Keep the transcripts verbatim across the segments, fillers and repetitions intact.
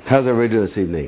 How's everybody doing this evening?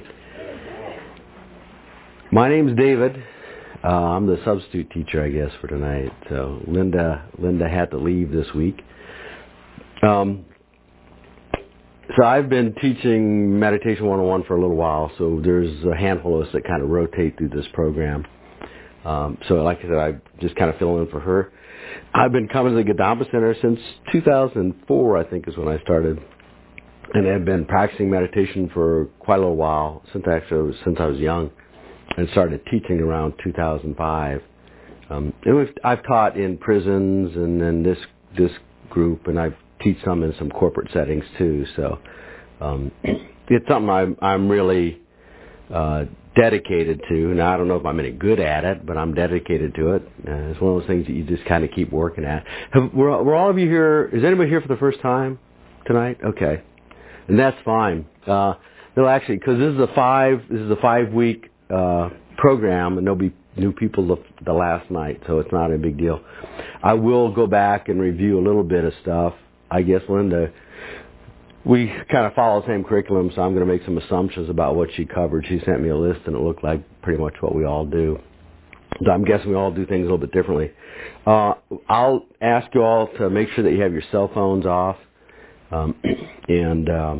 My name's David. Uh, I'm the substitute teacher, I guess, for tonight. So Linda, Linda had to leave this week. Um, so I've been teaching Meditation one oh one for a little while. So there's a handful of us that kind of rotate through this program. Um, so like I said, I just kind of fill in for her. I've been coming to the Kadampa Center since two thousand four, I think, is when I started. And I've been practicing meditation for quite a little while, since actually since I was young, and started teaching around two thousand five. Um, and we've, I've taught in prisons and in this this group, and I teach some in some corporate settings too. So um, it's something I'm I'm really uh, dedicated to. Now I don't know if I'm any good at it, but I'm dedicated to it. Uh, it's one of those things that you just kind of keep working at. Have, were, were all of you here? Is anybody here for the first time tonight? Okay. And that's fine. Uh, no, actually, because this is a five, this is a five-week uh, program, and there'll be new people the, the last night, so it's not a big deal. I will go back and review a little bit of stuff. I guess Linda, we kind of follow the same curriculum, so I'm going to make some assumptions about what she covered. She sent me a list, and it looked like pretty much what we all do. So I'm guessing we all do things a little bit differently. Uh, I'll ask you all to make sure that you have your cell phones off. Um, and um,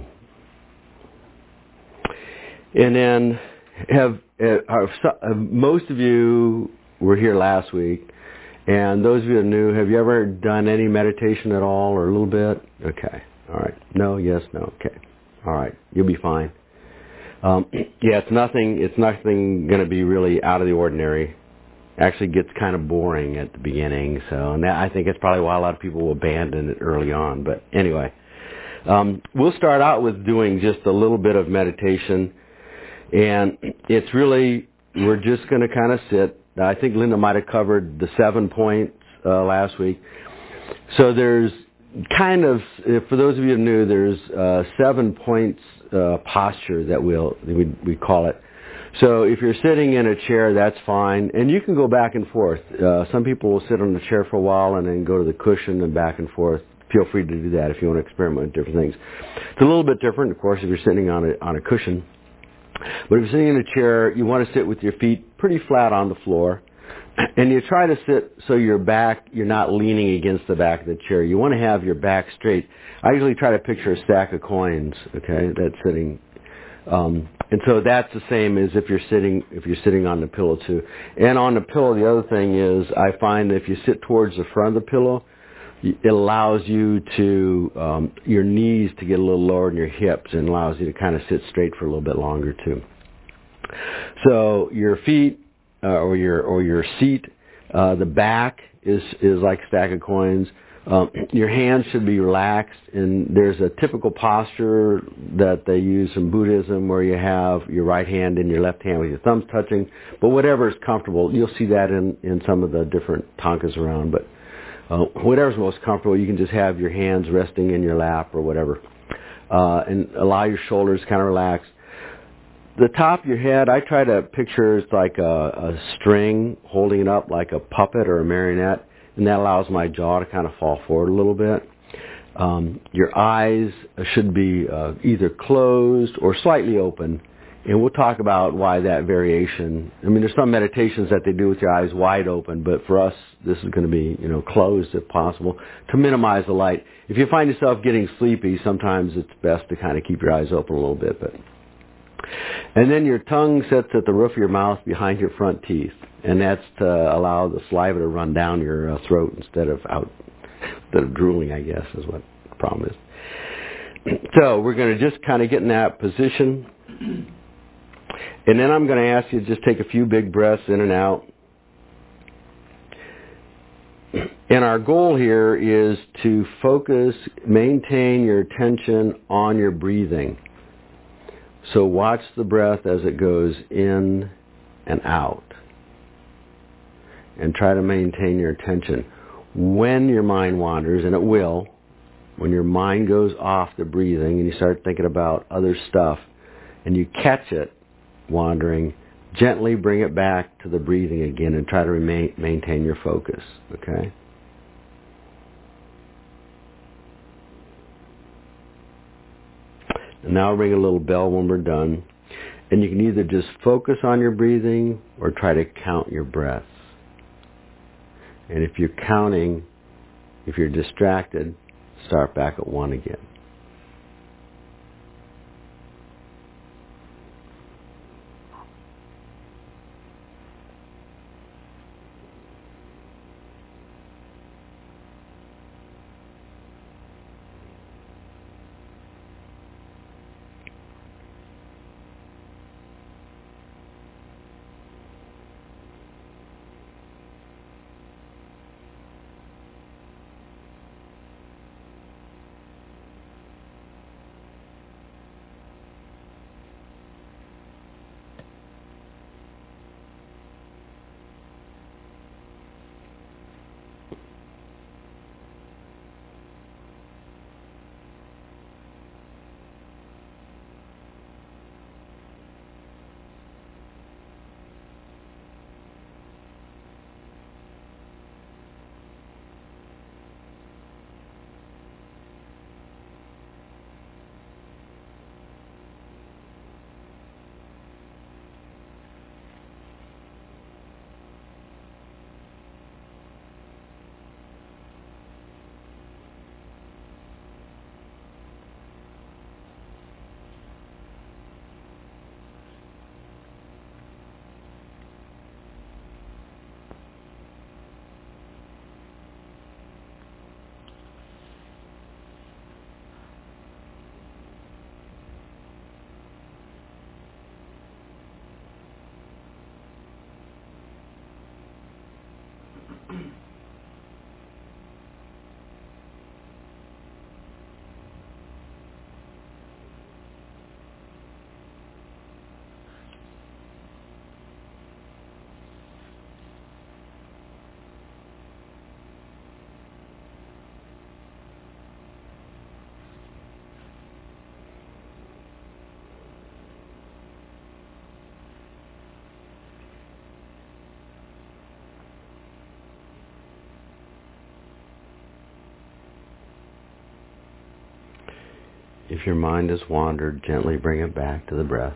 and then have, have, have most of you were here last week, and those of you that are new, have you ever done any meditation at all, or a little bit? Okay, all right. No, yes, no. Okay, all right. You'll be fine. Um, yeah, it's nothing. It's nothing going to be really out of the ordinary. Actually, gets kind of boring at the beginning. So, and that, I think it's probably why a lot of people will abandon it early on. But anyway. Um, we'll start out with doing just a little bit of meditation, and it's really, we're just going to kind of sit. I think Linda might have covered the seven points uh, last week. So there's kind of, for those of you who new, there's uh, seven points uh, posture that we'll, we, we call it. So if you're sitting in a chair, that's fine, and you can go back and forth. Uh, some people will sit on the chair for a while and then go to the cushion and back and forth. Feel free to do that if you want to experiment with different things. It's a little bit different, of course, if you're sitting on a, on a cushion. But if you're sitting in a chair, you want to sit with your feet pretty flat on the floor. And you try to sit so your back, you're not leaning against the back of the chair. You want to have your back straight. I usually try to picture a stack of coins, okay, that's sitting. Um, and so that's the same as if you're sitting if you're sitting on the pillow too. And on the pillow, the other thing is I find that if you sit towards the front of the pillow, it allows you to, um, your knees to get a little lower than your hips, and allows you to kind of sit straight for a little bit longer too. So your feet, uh, or your, or your seat, uh, the back is, is like a stack of coins. Um, your hands should be relaxed, and there's a typical posture that they use in Buddhism where you have your right hand and your left hand with your thumbs touching, but whatever is comfortable. You'll see that in, in some of the different tankas around, but Uh, whatever's most comfortable, you can just have your hands resting in your lap or whatever. Uh, and allow your shoulders kind of relaxed. The top of your head, I try to picture it's like a, a string holding it up like a puppet or a marionette, and that allows my jaw to kind of fall forward a little bit. Um, your eyes should be uh, either closed or slightly open. And we'll talk about why that variation. I mean, there's some meditations that they do with your eyes wide open, but for us, this is going to be, you know, closed if possible to minimize the light. If you find yourself getting sleepy, sometimes it's best to kind of keep your eyes open a little bit. But and then your tongue sits at the roof of your mouth behind your front teeth, and that's to allow the saliva to run down your uh, throat instead of out, instead of drooling, I guess, is what the problem is. So we're going to just kind of get in that position. And then I'm going to ask you to just take a few big breaths in and out. And our goal here is to focus, maintain your attention on your breathing. So watch the breath as it goes in and out. And try to maintain your attention. When your mind wanders, and it will, when your mind goes off the breathing and you start thinking about other stuff, and you catch it wandering, gently bring it back to the breathing again and try to remain, maintain your focus, okay? And now I'll ring a little bell when we're done. And you can either just focus on your breathing or try to count your breaths. And if you're counting, if you're distracted, start back at one again. If your mind has wandered, gently bring it back to the breath.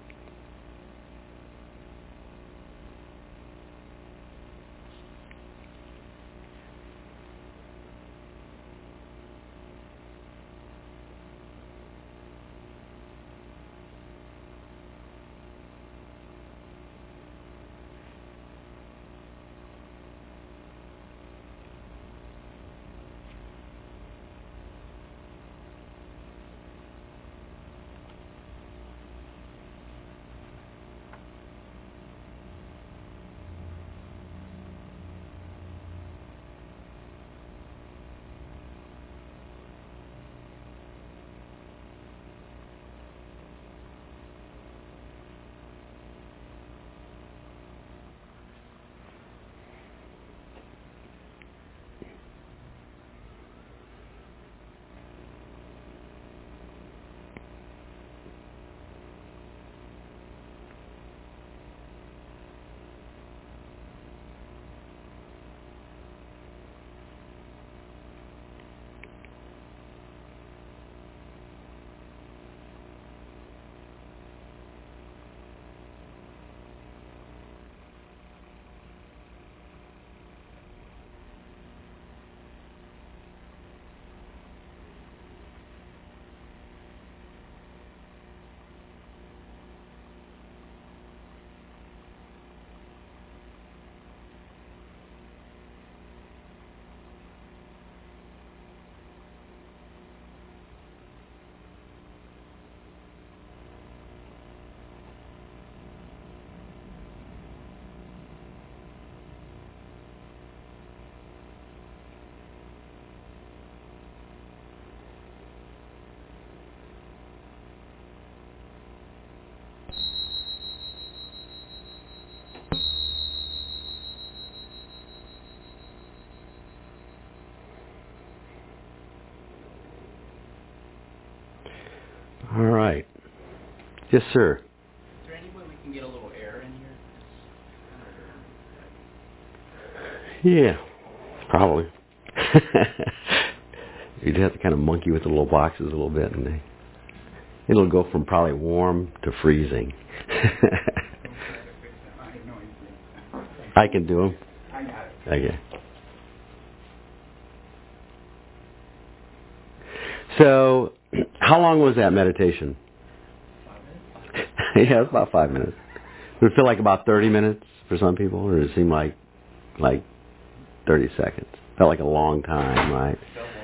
All right. Yes, sir. Is there any way we can get a little air in here? Yeah, probably. You'd have to kind of monkey with the little boxes a little bit, and they It'll go from probably warm to freezing. I can do them. I got it. Okay. So, how long was that meditation? Yeah, it's about five minutes. Would it feel like about thirty minutes for some people, or does it seem like like thirty seconds? Felt like a long time, right?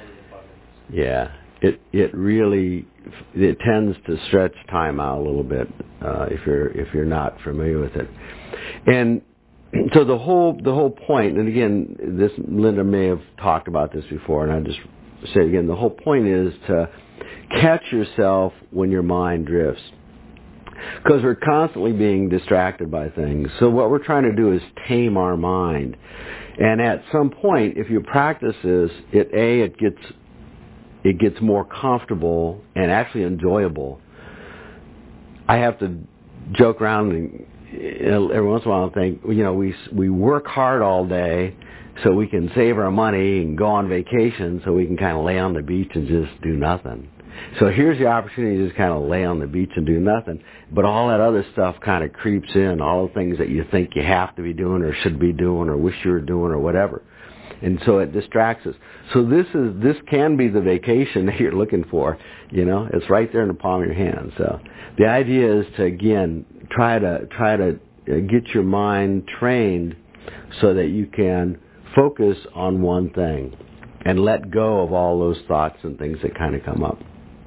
Yeah. It it really it tends to stretch time out a little bit uh, if you're if you're not familiar with it. And so the whole the whole point, and again, this Linda may have talked about this before, and I just say it again, the whole point is to catch yourself when your mind drifts. Because we're constantly being distracted by things. So what we're trying to do is tame our mind. And at some point, if you practice this, it A, it gets it gets more comfortable and actually enjoyable. I have to joke around and every once in a while think, you know, we we work hard all day so we can save our money and go on vacation so we can kind of lay on the beach and just do nothing. So here's the opportunity to just kind of lay on the beach and do nothing. But all that other stuff kind of creeps in, all the things that you think you have to be doing or should be doing or wish you were doing or whatever. And so it distracts us. So this is this can be the vacation that you're looking for. You know, it's right there in the palm of your hand. So the idea is to, again, try to try to get your mind trained so that you can focus on one thing and let go of all those thoughts and things that kind of come up.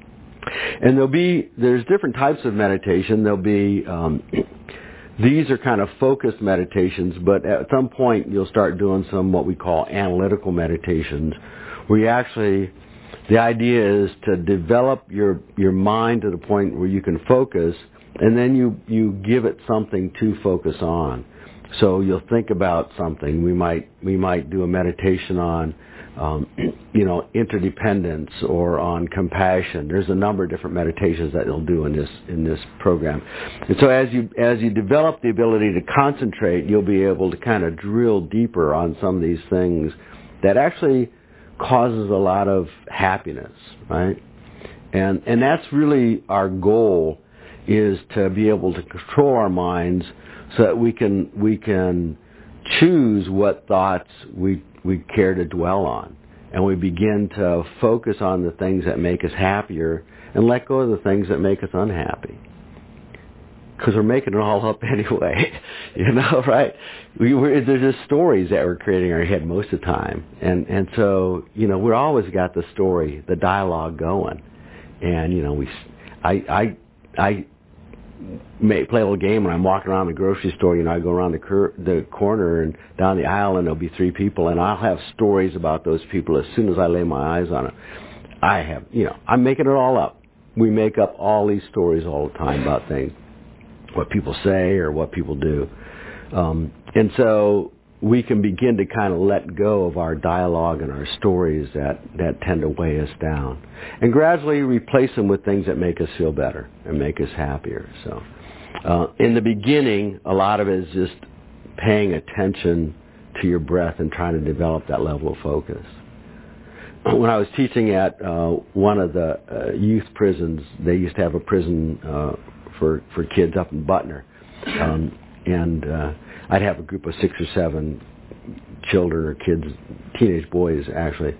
And there'll be, there's different types of meditation. There'll be, um, these are kind of focused meditations, but at some point you'll start doing some what we call analytical meditations, where you actually, the idea is to develop your, your mind to the point where you can focus, and then you, you give it something to focus on. So you'll think about something. We might, we might do a meditation on Um, you know, interdependence or on compassion. There's a number of different meditations that they'll do in this in this program. And so as you as you develop the ability to concentrate, you'll be able to kind of drill deeper on some of these things that actually causes a lot of happiness, right? And and that's really our goal, is to be able to control our minds so that we can we can choose what thoughts we we care to dwell on, and we begin to focus on the things that make us happier and let go of the things that make us unhappy, because we're making it all up anyway. You know, right? We, we're, there's just stories that we're creating in our head most of the time, and and so, you know, we're always got the story, the dialogue going, and you know, we I I I may play a little game when I'm walking around the grocery store. You know, I go around the cur- the corner and down the aisle, and there'll be three people, and I'll have stories about those people as soon as I lay my eyes on it. I have, you know, I'm making it all up. We make up all these stories all the time about things, what people say or what people do. Um, and so we can begin to kind of let go of our dialogue and our stories that, that tend to weigh us down, and gradually replace them with things that make us feel better and make us happier. So uh, in the beginning, a lot of it is just paying attention to your breath and trying to develop that level of focus. When I was teaching at uh, one of the uh, youth prisons, they used to have a prison uh, for, for kids up in Butner. Um, and uh, I'd have a group of six or seven children or kids, teenage boys actually.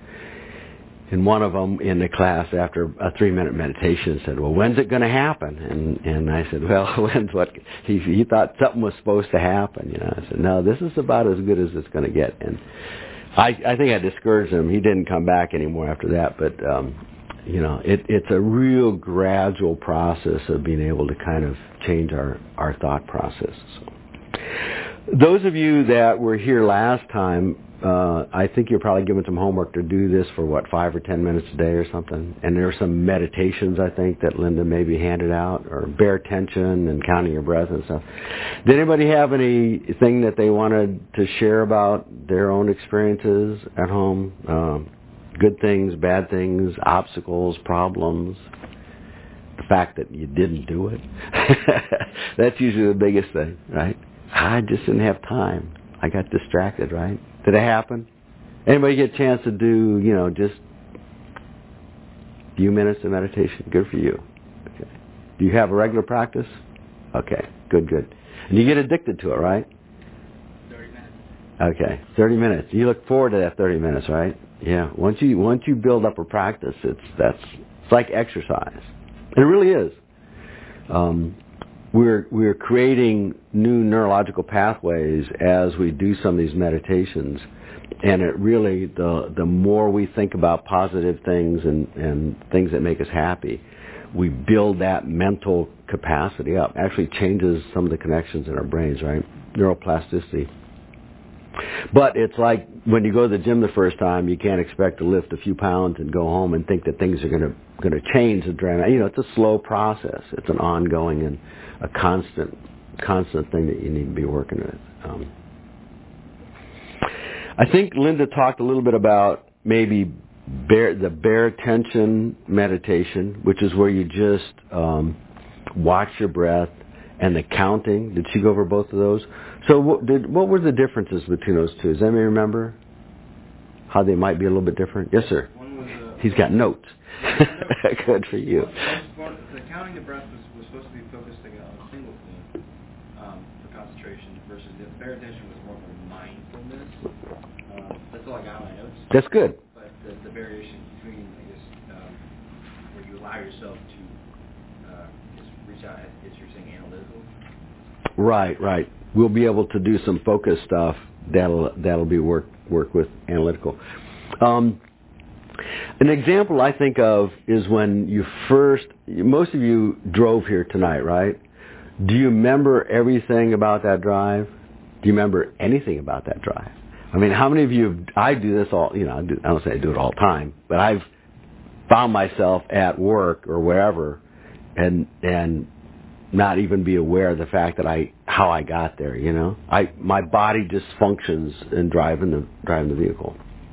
And one of them in the class, after a three-minute meditation, said, "Well, when's it going to happen?" And and I said, "Well, when's what?" He he thought something was supposed to happen. You know, I said, "No, this is about as good as it's going to get." And I I think I discouraged him. He didn't come back anymore after that. But um, you know, it it's a real gradual process of being able to kind of change our our thought process. So, those of you that were here last time, uh, I think you're probably given some homework to do this for, what, five or ten minutes a day or something. And there are some meditations, I think, that Linda maybe handed out, or bare attention and counting your breath and stuff. Did anybody have anything that they wanted to share about their own experiences at home? Um, good things, bad things, obstacles, problems? The fact that you didn't do it? That's usually the biggest thing, right? I just didn't have time. I got distracted, right? Did it happen? Anybody get a chance to do, you know, just a few minutes of meditation? Good for you. Okay. Do you have a regular practice? Okay, good, good. And you get addicted to it, right? thirty minutes. Okay, thirty minutes. You look forward to that thirty minutes, right? Yeah. Once you once you build up a practice, it's that's it's like exercise. It really is. Um, we're we're creating new neurological pathways as we do some of these meditations, and it really the the more we think about positive things and and things that make us happy, we build that mental capacity up. Actually changes some of the connections in our brains, right? Neuroplasticity. But it's like when you go to the gym the first time, you can't expect to lift a few pounds and go home and think that things are going to going to change the drama. You know, it's a slow process. It's an ongoing and a constant constant thing that you need to be working with. Um, I think Linda talked a little bit about maybe bear, the bare tension meditation, which is where you just um, watch your breath, and the counting. Did she go over both of those? So what, did, what were the differences between those two? Does anybody remember how they might be a little bit different? Yes, sir. One was uh, He's got notes. Good for you. One, the counting the breath was, was supposed to be focusing on a single thing um, for concentration, versus the bare attention was more of a mindfulness. Uh, that's all I got on my notes. That's good. But the, the variation between, I guess, um, where you allow yourself to uh, just reach out, as you're saying, analytical. Right, right. We'll be able to do some focus stuff that'll that'll be work work with analytical. Um, an example I think of is when you first. Most of you drove here tonight, right? Do you remember everything about that drive? Do you remember anything about that drive? I mean, how many of you? I do this all. You know, I, do, I don't say I do it all the time, but I've found myself at work or wherever, and and. not even be aware of the fact that I how I got there. You know, I my body just functions in driving the driving the vehicle.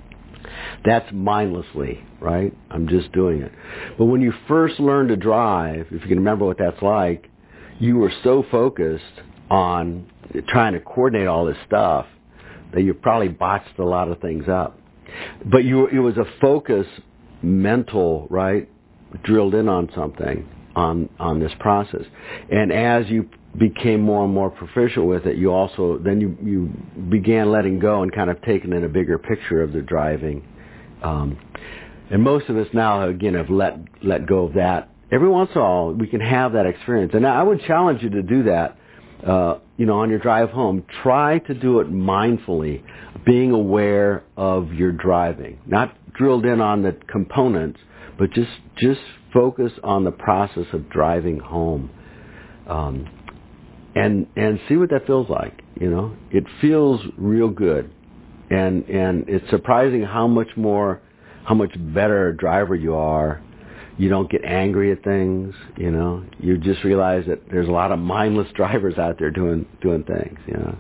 That's mindlessly, right? I'm just doing it. But when you first learn to drive, if you can remember what that's like, you were so focused on trying to coordinate all this stuff that you probably botched a lot of things up. But you it was a focus, mental, right? Drilled in on something. on on this process. And as you became more and more proficient with it, you also, then you, you began letting go and kind of taking in a bigger picture of the driving. Um, and most of us now, again, have let, let go of that. Every once in a while, we can have that experience. And I would challenge you to do that, uh, you know, on your drive home. Try to do it mindfully, being aware of your driving. Not drilled in on the components, but just, just focus on the process of driving home, um, and and see what that feels like. You know, it feels real good, and and it's surprising how much more, how much better a driver you are. You don't get angry at things. You know, you just realize that there's a lot of mindless drivers out there doing doing things. You know,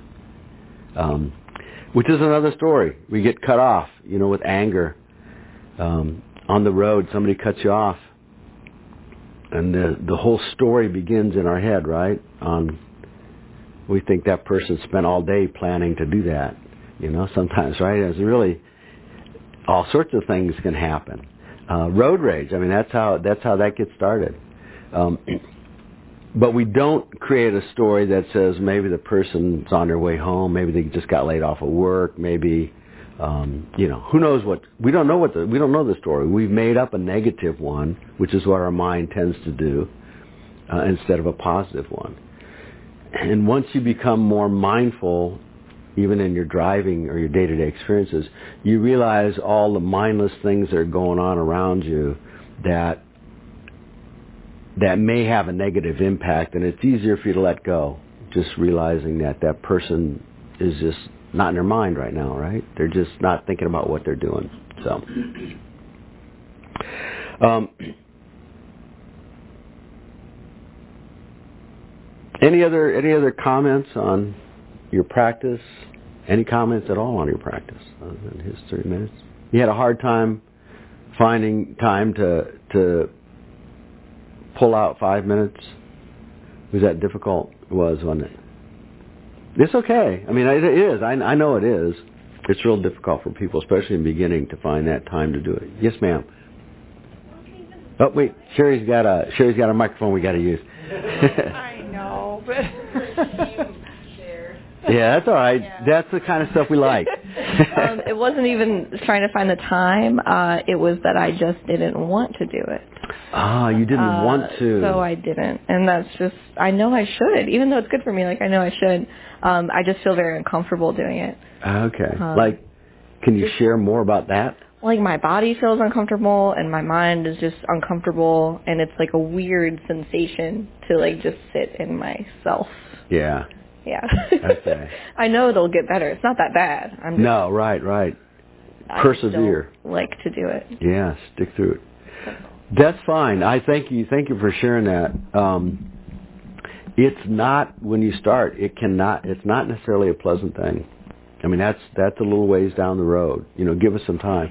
um, which is another story. We get cut off. You know, with anger. Um, on the road, somebody cuts you off. And the the whole story begins in our head, right? Um, we think that person spent all day planning to do that. You know, sometimes, right? It's really all sorts of things can happen. Uh, road rage. I mean, that's how that's how that gets started. Um, but we don't create a story that says maybe the person's on their way home, maybe they just got laid off of work, maybe. Um, you know, who knows what, we don't know what the, we don't know the story. We've made up a negative one, which is what our mind tends to do, uh, instead of a positive one. And once you become more mindful, even in your driving or your day-to-day experiences, you realize all the mindless things that are going on around you that, that may have a negative impact, and it's easier for you to let go, just realizing that that person is just not in their mind right now, right? They're just not thinking about what they're doing. So, um, any other any other comments on your practice? Any comments at all on your practice other than his thirty minutes? You had a hard time finding time to to pull out five minutes. Was that difficult? It was, wasn't it? It's okay. I mean, it is. I, I know it is. It's real difficult for people, especially in the beginning, to find that time to do it. Yes, ma'am. Oh, wait. Sherry's got a Sherry's got a microphone we got to use. I know, but yeah, that's all right. Yeah. That's the kind of stuff we like. um, it wasn't even trying to find the time. Uh, it was that I just didn't want to do it. Ah, you didn't uh, want to. So I didn't. And that's just, I know I should. Even though it's good for me, like I know I should. Um, I just feel very uncomfortable doing it. Okay. Um, like, can you share more about that? Like my body feels uncomfortable and my mind is just uncomfortable, and it's like a weird sensation to like just sit in myself. Yeah. Yeah. Okay. I know it'll get better. It's not that bad. I'm just, no, right, right. I Persevere. Just don't like to do it. Yeah, stick through it. That's fine. I thank you. Thank you for sharing that. Um, it's not, when you start, it cannot, it's not necessarily a pleasant thing. I mean, that's, that's a little ways down the road. You know, give us some time.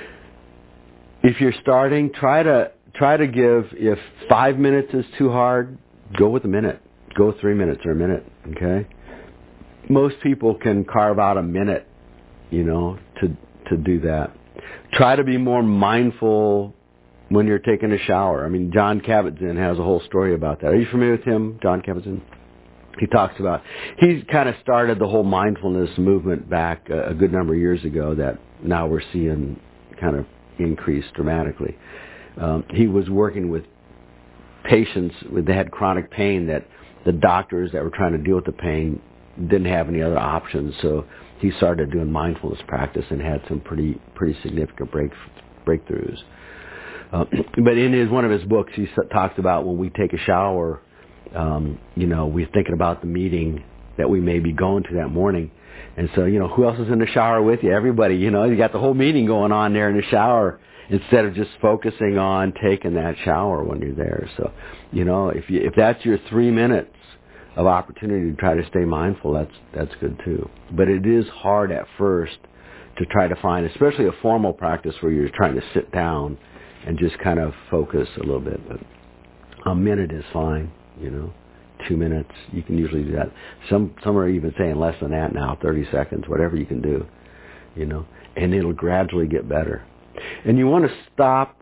If you're starting, try to, try to give, if five minutes is too hard, go with a minute. Go with three minutes or a minute, okay? Most people can carve out a minute, you know, to, to do that. Try to be more mindful when you're taking a shower. I mean, John Kabat-Zinn has a whole story about that. Are you familiar with him, John Kabat-Zinn? He talks about, he kind of started the whole mindfulness movement back a, a good number of years ago that now we're seeing kind of increase dramatically. Um, he was working with patients with, that had chronic pain that the doctors that were trying to deal with the pain didn't have any other options. So he started doing mindfulness practice and had some pretty pretty significant break, breakthroughs. Uh, but in his one of his books, he talks about when we take a shower, um, you know, we're thinking about the meeting that we may be going to that morning. And so, you know, who else is in the shower with you? Everybody, you know, you got the whole meeting going on there in the shower instead of just focusing on taking that shower when you're there. So, you know, if you, if that's your three minutes of opportunity to try to stay mindful, that's that's good too. But it is hard at first to try to find, especially a formal practice where you're trying to sit down and just kind of focus a little bit. But a minute is fine, you know. Two minutes, you can usually do that. Some some are even saying less than that now, thirty seconds, whatever you can do, you know. And it'll gradually get better. And you want to stop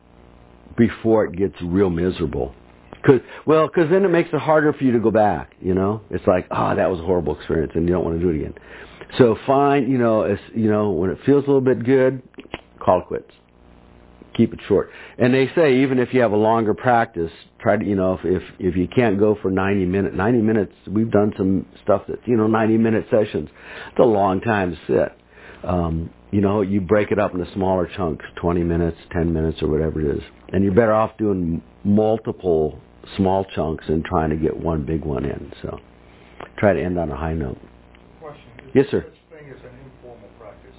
before it gets real miserable. Cause, well, because then it makes it harder for you to go back, you know. It's like, oh, that was a horrible experience, and you don't want to do it again. So find, you know, as, you know, when it feels a little bit good, call it quits. Keep it short. And they say even if you have a longer practice, try to, you know, if if, if you can't go for ninety minutes, ninety minutes, we've done some stuff that's, you know, ninety minute sessions. It's a long time to sit. Um, you know, you break it up into smaller chunks, twenty minutes, ten minutes, or whatever it is. And you're better off doing multiple small chunks and trying to get one big one in. So try to end on a high note. Question. Is Yes, sir. Such thing as an informal practice.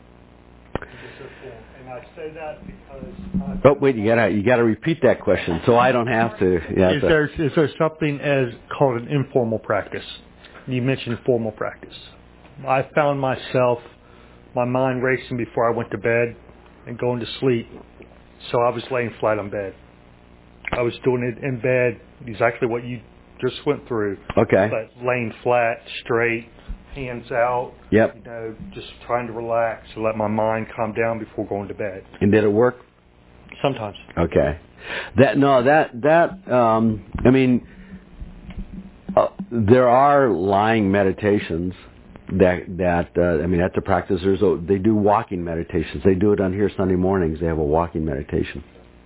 Is it formal? And I say that because. Oh wait, you gotta you gotta repeat that question so I don't have to. Yeah, Is there is there something as called an informal practice? You mentioned formal practice. I found myself, my mind racing before I went to bed and going to sleep, so I was laying flat on bed. I was doing it in bed, exactly what you just went through. Okay. But laying flat, straight, hands out. Yep. You know, just trying to relax and let my mind calm down before going to bed. And did it work? Sometimes. Okay. That no, that that um, I mean, uh, there are lying meditations that that uh, I mean that's a practice. There's a, they do walking meditations. They do it on here Sunday mornings. They have a walking meditation.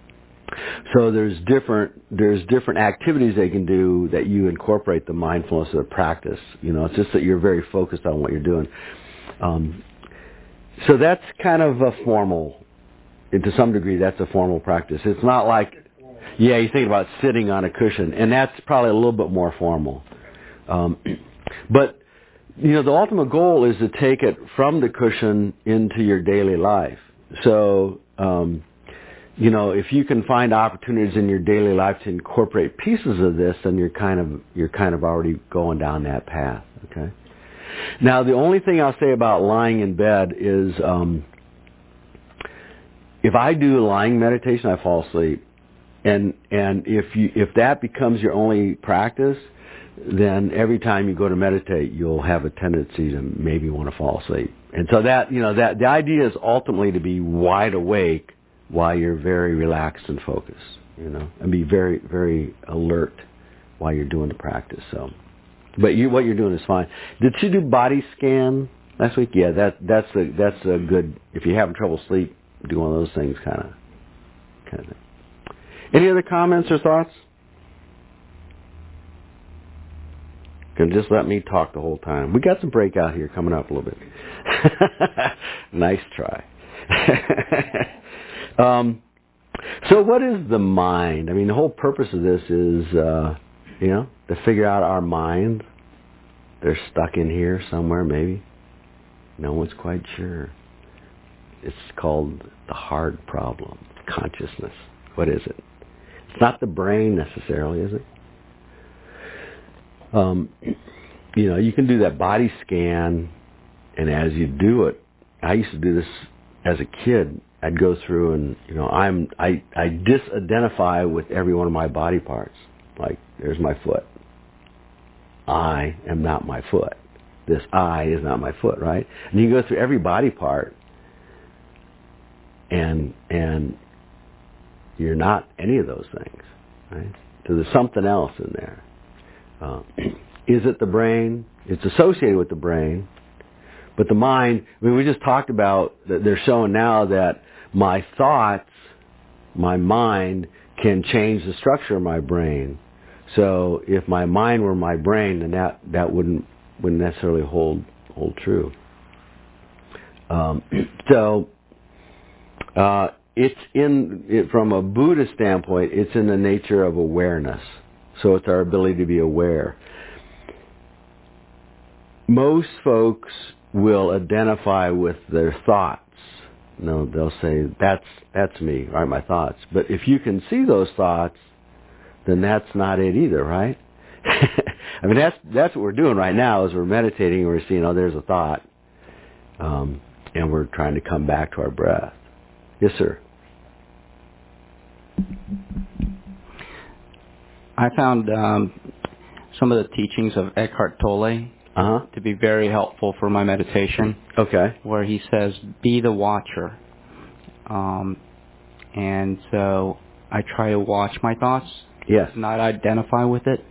So there's different there's different activities they can do that you incorporate the mindfulness of the practice. You know, it's just that you're very focused on what you're doing. Um, so that's kind of a formal. To some degree, that's a formal practice. It's not like, yeah, you think about sitting on a cushion, and that's probably a little bit more formal. Um, but, you know, the ultimate goal is to take it from the cushion into your daily life. So, um, you know, if you can find opportunities in your daily life to incorporate pieces of this, then you're kind of you're kind of already going down that path. Okay. Now, the only thing I'll say about lying in bed is. Um, If I do lying meditation, I fall asleep, and and if you if that becomes your only practice, then every time you go to meditate, you'll have a tendency to maybe want to fall asleep. And so that you know that the idea is ultimately to be wide awake while you're very relaxed and focused, you know, and be very very alert while you're doing the practice. So, but you what you're doing is fine. Did you do body scan last week? Yeah, that that's a that's a good. If you're having trouble sleep, do one of those things, kind of, kind of thing. Any other comments or thoughts? Can just let me talk the whole time. We got some breakout here coming up a little bit. Nice try. um, so what is the mind? I mean, the whole purpose of this is, uh, you know, to figure out our mind. They're stuck in here somewhere, maybe. No one's quite sure. It's called the hard problem, consciousness. What is it? It's not the brain necessarily, is it? Um, you know, you can do that body scan, and as you do it, I used to do this as a kid. I'd go through and, you know, I'm I, I disidentify with every one of my body parts. Like, there's my foot. I am not my foot. This I is not my foot, right? And you go through every body part, and and you're not any of those things, right? So there's something else in there. Uh, is it the brain? It's associated with the brain. But the mind, I mean, we just talked about that they're showing now that my thoughts, my mind, can change the structure of my brain. So if my mind were my brain, then that, that wouldn't wouldn't necessarily hold hold true. Um, so uh, it's in it, from a Buddhist standpoint, it's in the nature of awareness. So it's our ability to be aware. Most folks will identify with their thoughts. No, they'll say, that's that's me, right, my thoughts. But if you can see those thoughts, then that's not it either, right? I mean, that's that's what we're doing right now is we're meditating and we're seeing, oh, there's a thought. Um, and we're trying to come back to our breath. Yes, sir. I found um, some of the teachings of Eckhart Tolle uh-huh. to be very helpful for my meditation. Okay. Where he says, be the watcher. Um, and so I try to watch my thoughts. Yes. Not identify with it.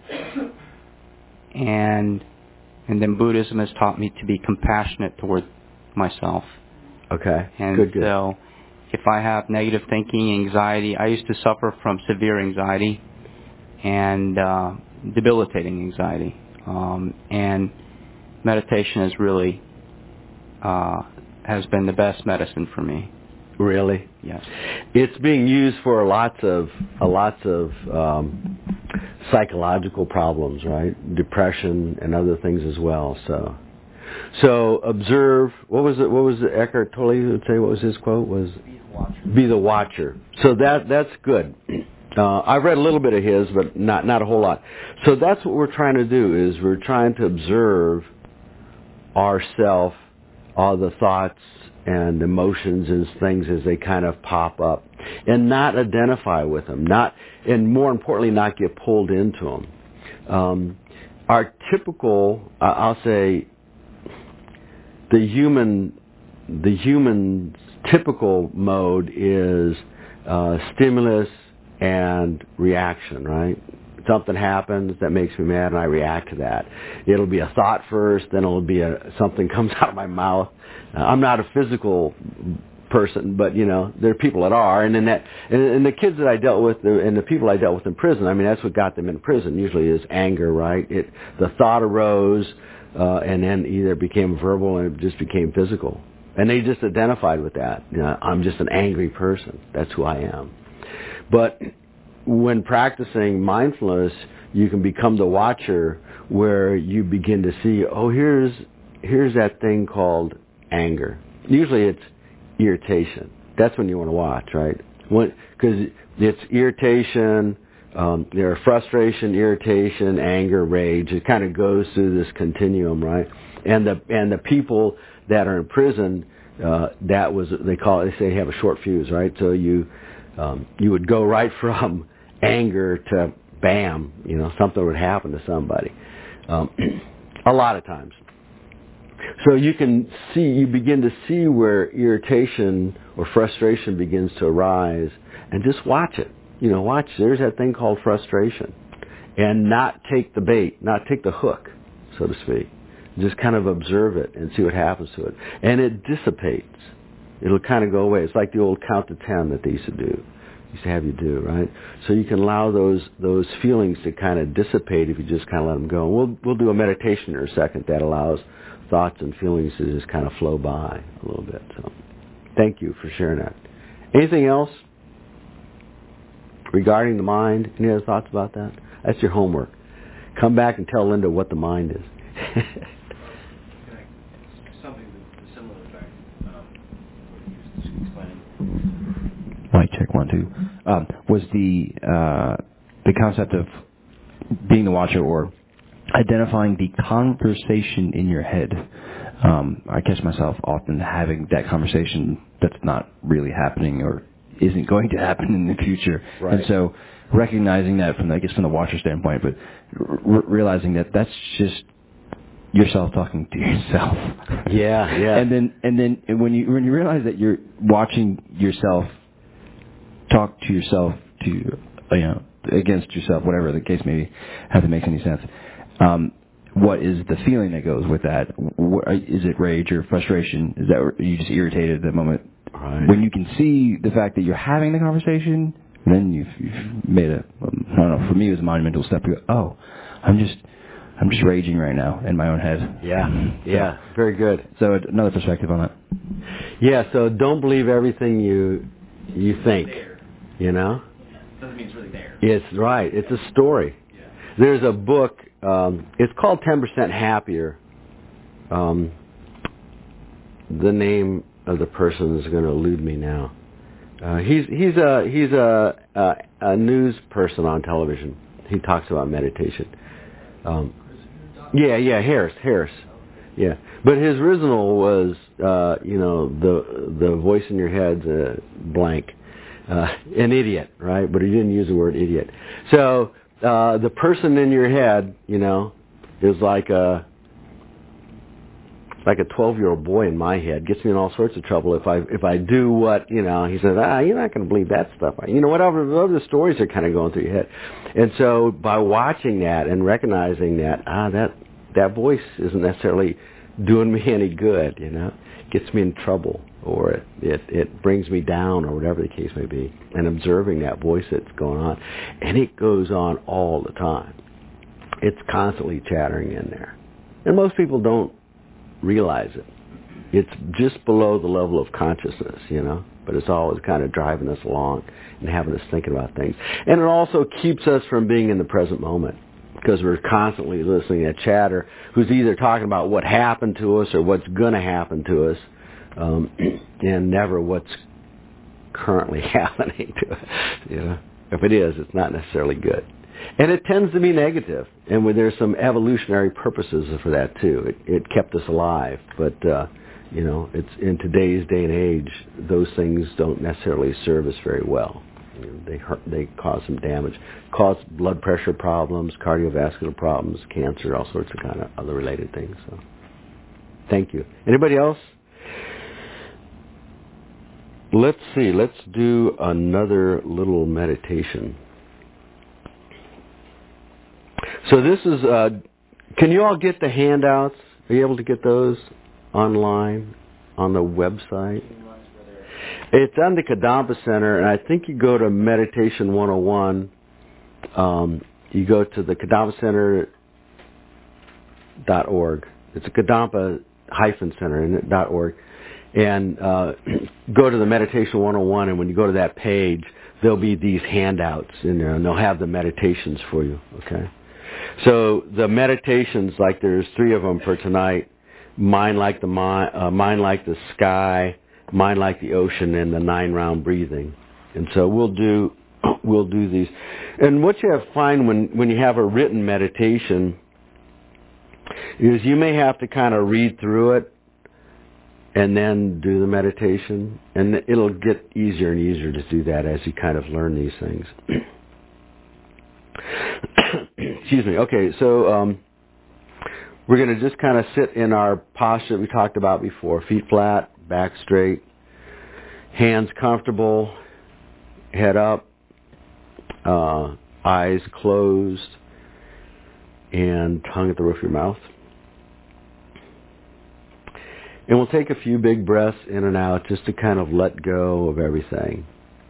And and then Buddhism has taught me to be compassionate toward myself. Okay. And good, good. so if I have negative thinking, anxiety, I used to suffer from severe anxiety and uh, debilitating anxiety. Um, and meditation has really uh, has been the best medicine for me. Really? Yes. It's being used for lots of uh, lots of um, psychological problems, right? Depression and other things as well. So, so observe. What was it? What was it? Eckhart Tolle would say? What was his quote? Was be the watcher. Be the watcher. So that that's good. Uh, I read a little bit of his, but not not a whole lot. So that's what we're trying to do. Is we're trying to observe ourself, all the thoughts and emotions and things as they kind of pop up, and not identify with them, not, and more importantly, not get pulled into them. Um, our typical, uh, I'll say, the human, the human typical mode is uh, stimulus and reaction, right? Something happens that makes me mad, and I react to that. It'll be a thought first, then it'll be a something comes out of my mouth. Uh, I'm not a physical person, but you know there are people that are, and then that, and, and the kids that I dealt with, and the people I dealt with in prison. I mean, that's what got them in prison. Usually, is anger, right? It the thought arose, uh, and then either became verbal and it just became physical, and they just identified with that. You know, I'm just an angry person. That's who I am. But when practicing mindfulness, you can become the watcher where you begin to see, oh, here's here's that thing called anger. Usually it's irritation. That's when you want to watch, right? Because it's irritation, um, there are frustration, irritation, anger, rage. It kind of goes through this continuum, right? And the and the people that are in prison, uh, that was they call it. They say have a short fuse, right? So you um, you would go right from anger to bam, you know, something would happen to somebody. Um, a lot of times. So you can see, you begin to see where irritation or frustration begins to arise, and just watch it. You know, watch, there's that thing called frustration. and not take the bait, not take the hook, so to speak. Just kind of observe it and see what happens to it. And it dissipates. It'll kind of go away. It's like the old count to ten that they used to do, used to have you do, right? So you can allow those those feelings to kind of dissipate if you just kind of let them go. We'll we'll do a meditation in a second that allows thoughts and feelings to just kind of flow by a little bit. So thank you for sharing that. Anything else regarding the mind? Any other thoughts about that? That's your homework. Come back and tell Linda what the mind is. Something similar to that, um, what you were explaining. Mic check one two. Um, was the uh, the concept of being the watcher or identifying the conversation in your head? Um, I catch myself often having that conversation that's not really happening or isn't going to happen in the future, right. And so recognizing that from, I guess, from the watcher standpoint, but r- realizing that that's just yourself talking to yourself. Yeah, yeah. And then, and then when you when you realize that you're watching yourself talk to yourself to, you know, against yourself, whatever the case may be, if it makes any sense. Um, what is the feeling that goes with that? What, is it rage or frustration? Is that are you just irritated at the moment? Right. When you can see the fact that you're having the conversation, then you've, you've made a, I don't know, for me it was a monumental step. You go, oh, I'm just, I'm just raging right now in my own head. Yeah, yeah, so, very good. So another perspective on that. Yeah, so don't believe everything you you think, There. you know? Doesn't mean it's really there. It's right. It's a story. Yeah. There's a book, um, it's called ten percent Happier. Um, the name of the person is going to elude me now. Uh, he's he's a he's a, a a news person on television. He talks about meditation. Um, yeah, yeah, Harris, Harris. Yeah, but his original was uh, you know the the voice in your head's uh, blank, uh, an idiot, right? But he didn't use the word idiot. So uh, the person in your head, you know, is like a like a twelve-year-old boy in my head. Gets me in all sorts of trouble if I if I do what, you know, he says, ah, you're not going to believe that stuff. You know, whatever, whatever the stories are kind of going through your head. And so by watching that and recognizing that, ah, that that voice isn't necessarily doing me any good, you know, gets me in trouble or it, it, it brings me down or whatever the case may be. And observing that voice that's going on. And it goes on all the time. It's constantly chattering in there. And most people don't realize it. It's just below the level of consciousness, you know, but it's always kind of driving us along and having us thinking about things. And it also keeps us from being in the present moment because we're constantly listening to chatter who's either talking about what happened to us or what's going to happen to us, um, and never what's currently happening to us. You know, if it is, it's not necessarily good. And it tends to be negative, and when there's some evolutionary purposes for that too. It, it kept us alive, but uh, you know, it's in today's day and age, those things don't necessarily serve us very well. You know, they hurt, they cause some damage, cause blood pressure problems, cardiovascular problems, cancer, all sorts of kind of other related things. So, thank you. Anybody else? Let's see. Let's do another little meditation. So this is, uh, can you all get the handouts? Are you able to get those online on the website? It's on the Kadampa Center, and I think you go to Meditation one oh one. Um, you go to the kadampa center dot org. It's a Kadampa hyphen center in it, dot org. And uh, go to the Meditation one oh one, and when you go to that page, there'll be these handouts in there, and they'll have the meditations for you, okay? So the meditations, like there's three of them for tonight, mind like the mind, uh, mind like the sky, mind like the ocean, and the nine round breathing. And so we'll do we'll do these. And what you have to find when, when you have a written meditation is you may have to kind of read through it and then do the meditation. And it'll get easier and easier to do that as you kind of learn these things. Excuse me. Okay, so um, we're going to just kind of sit in our posture that we talked about before. Feet flat, back straight, hands comfortable, head up, uh, eyes closed, and tongue at the roof of your mouth. And we'll take a few big breaths in and out just to kind of let go of everything.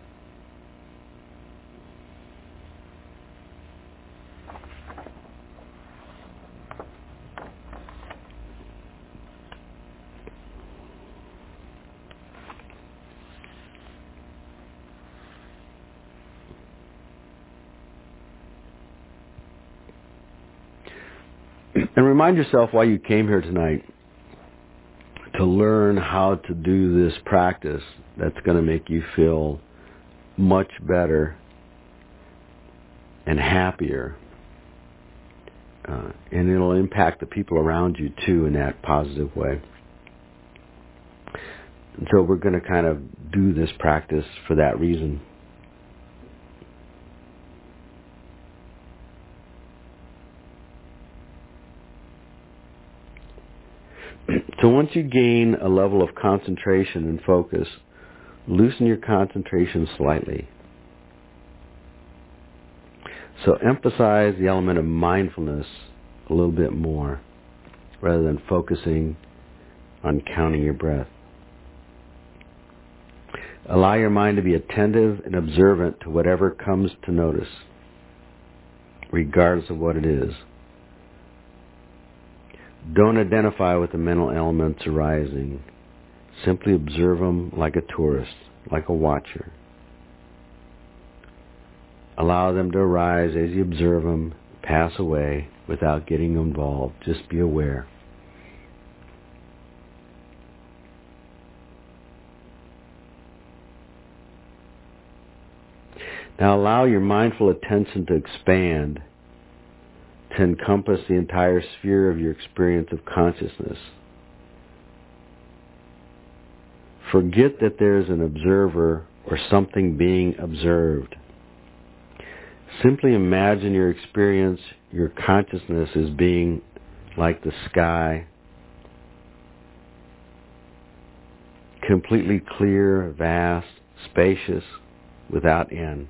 And remind yourself why you came here tonight, to learn how to do this practice that's going to make you feel much better and happier. Uh, and it'll impact the people around you too in that positive way. And so we're going to kind of do this practice for that reason. So once you gain a level of concentration and focus, loosen your concentration slightly. So emphasize the element of mindfulness a little bit more, rather than focusing on counting your breath. Allow your mind to be attentive and observant to whatever comes to notice, regardless of what it is. Don't identify with the mental elements arising. Simply observe them like a tourist, like a watcher. Allow them to arise as you observe them, pass away without getting involved. Just be aware. Now allow your mindful attention to expand, to encompass the entire sphere of your experience of consciousness. Forget that there is an observer or something being observed. Simply imagine your experience, your consciousness as being like the sky, completely clear, vast, spacious, without end.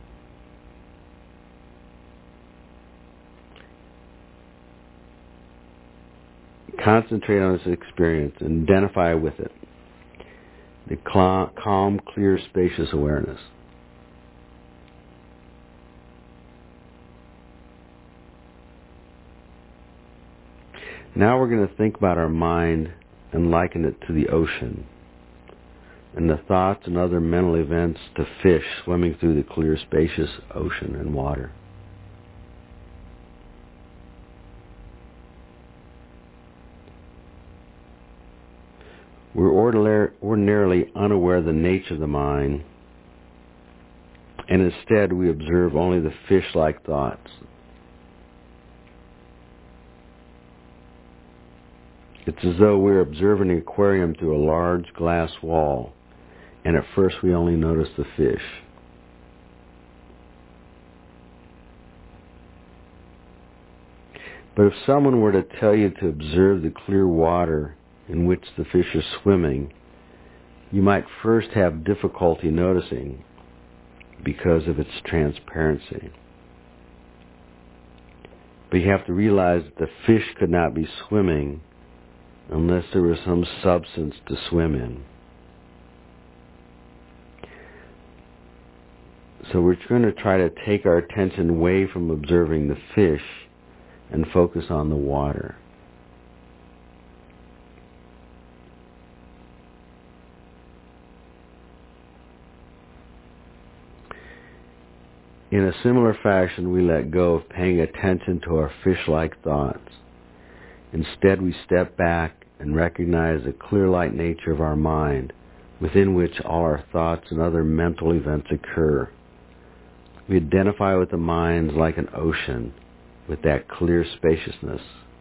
Concentrate on this experience and identify with it. The calm, clear, spacious awareness. Now we're going to think about our mind and liken it to the ocean, and the thoughts and other mental events to fish swimming through the clear, spacious ocean and water. We're ordinarily unaware of the nature of the mind, and instead we observe only the fish-like thoughts. It's as though we're observing an aquarium through a large glass wall, and at first we only notice the fish. But if someone were to tell you to observe the clear water in which the fish are swimming, you might first have difficulty noticing because of its transparency. But you have to realize that the fish could not be swimming unless there was some substance to swim in. So we're going to try to take our attention away from observing the fish and focus on the water. In a similar fashion, we let go of paying attention to our fish-like thoughts. Instead, we step back and recognize the clear-light nature of our mind, within which all our thoughts and other mental events occur. We identify with the mind like an ocean, with that clear spaciousness.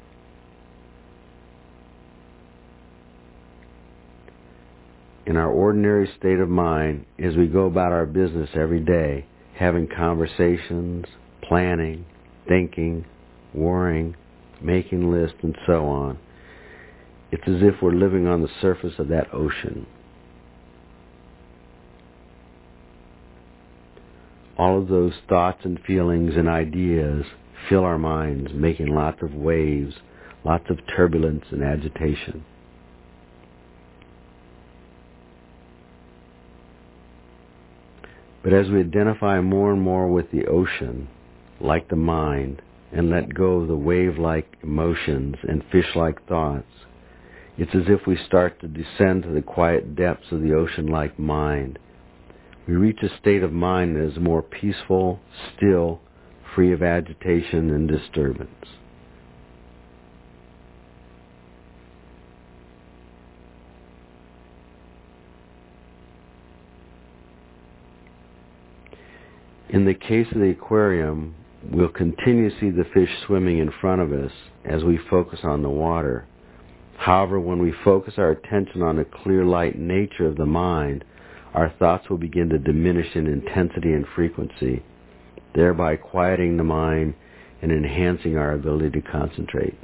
In our ordinary state of mind, as we go about our business every day, having conversations, planning, thinking, worrying, making lists, and so on, it's as if we're living on the surface of that ocean. All of those thoughts and feelings and ideas fill our minds, making lots of waves, lots of turbulence and agitation. But as we identify more and more with the ocean, like the mind, and let go of the wave-like emotions and fish-like thoughts, it's as if we start to descend to the quiet depths of the ocean-like mind. We reach a state of mind that is more peaceful, still, free of agitation and disturbance. In the case of the aquarium, we'll continue to see the fish swimming in front of us as we focus on the water. However, when we focus our attention on the clear light nature of the mind, our thoughts will begin to diminish in intensity and frequency, thereby quieting the mind and enhancing our ability to concentrate.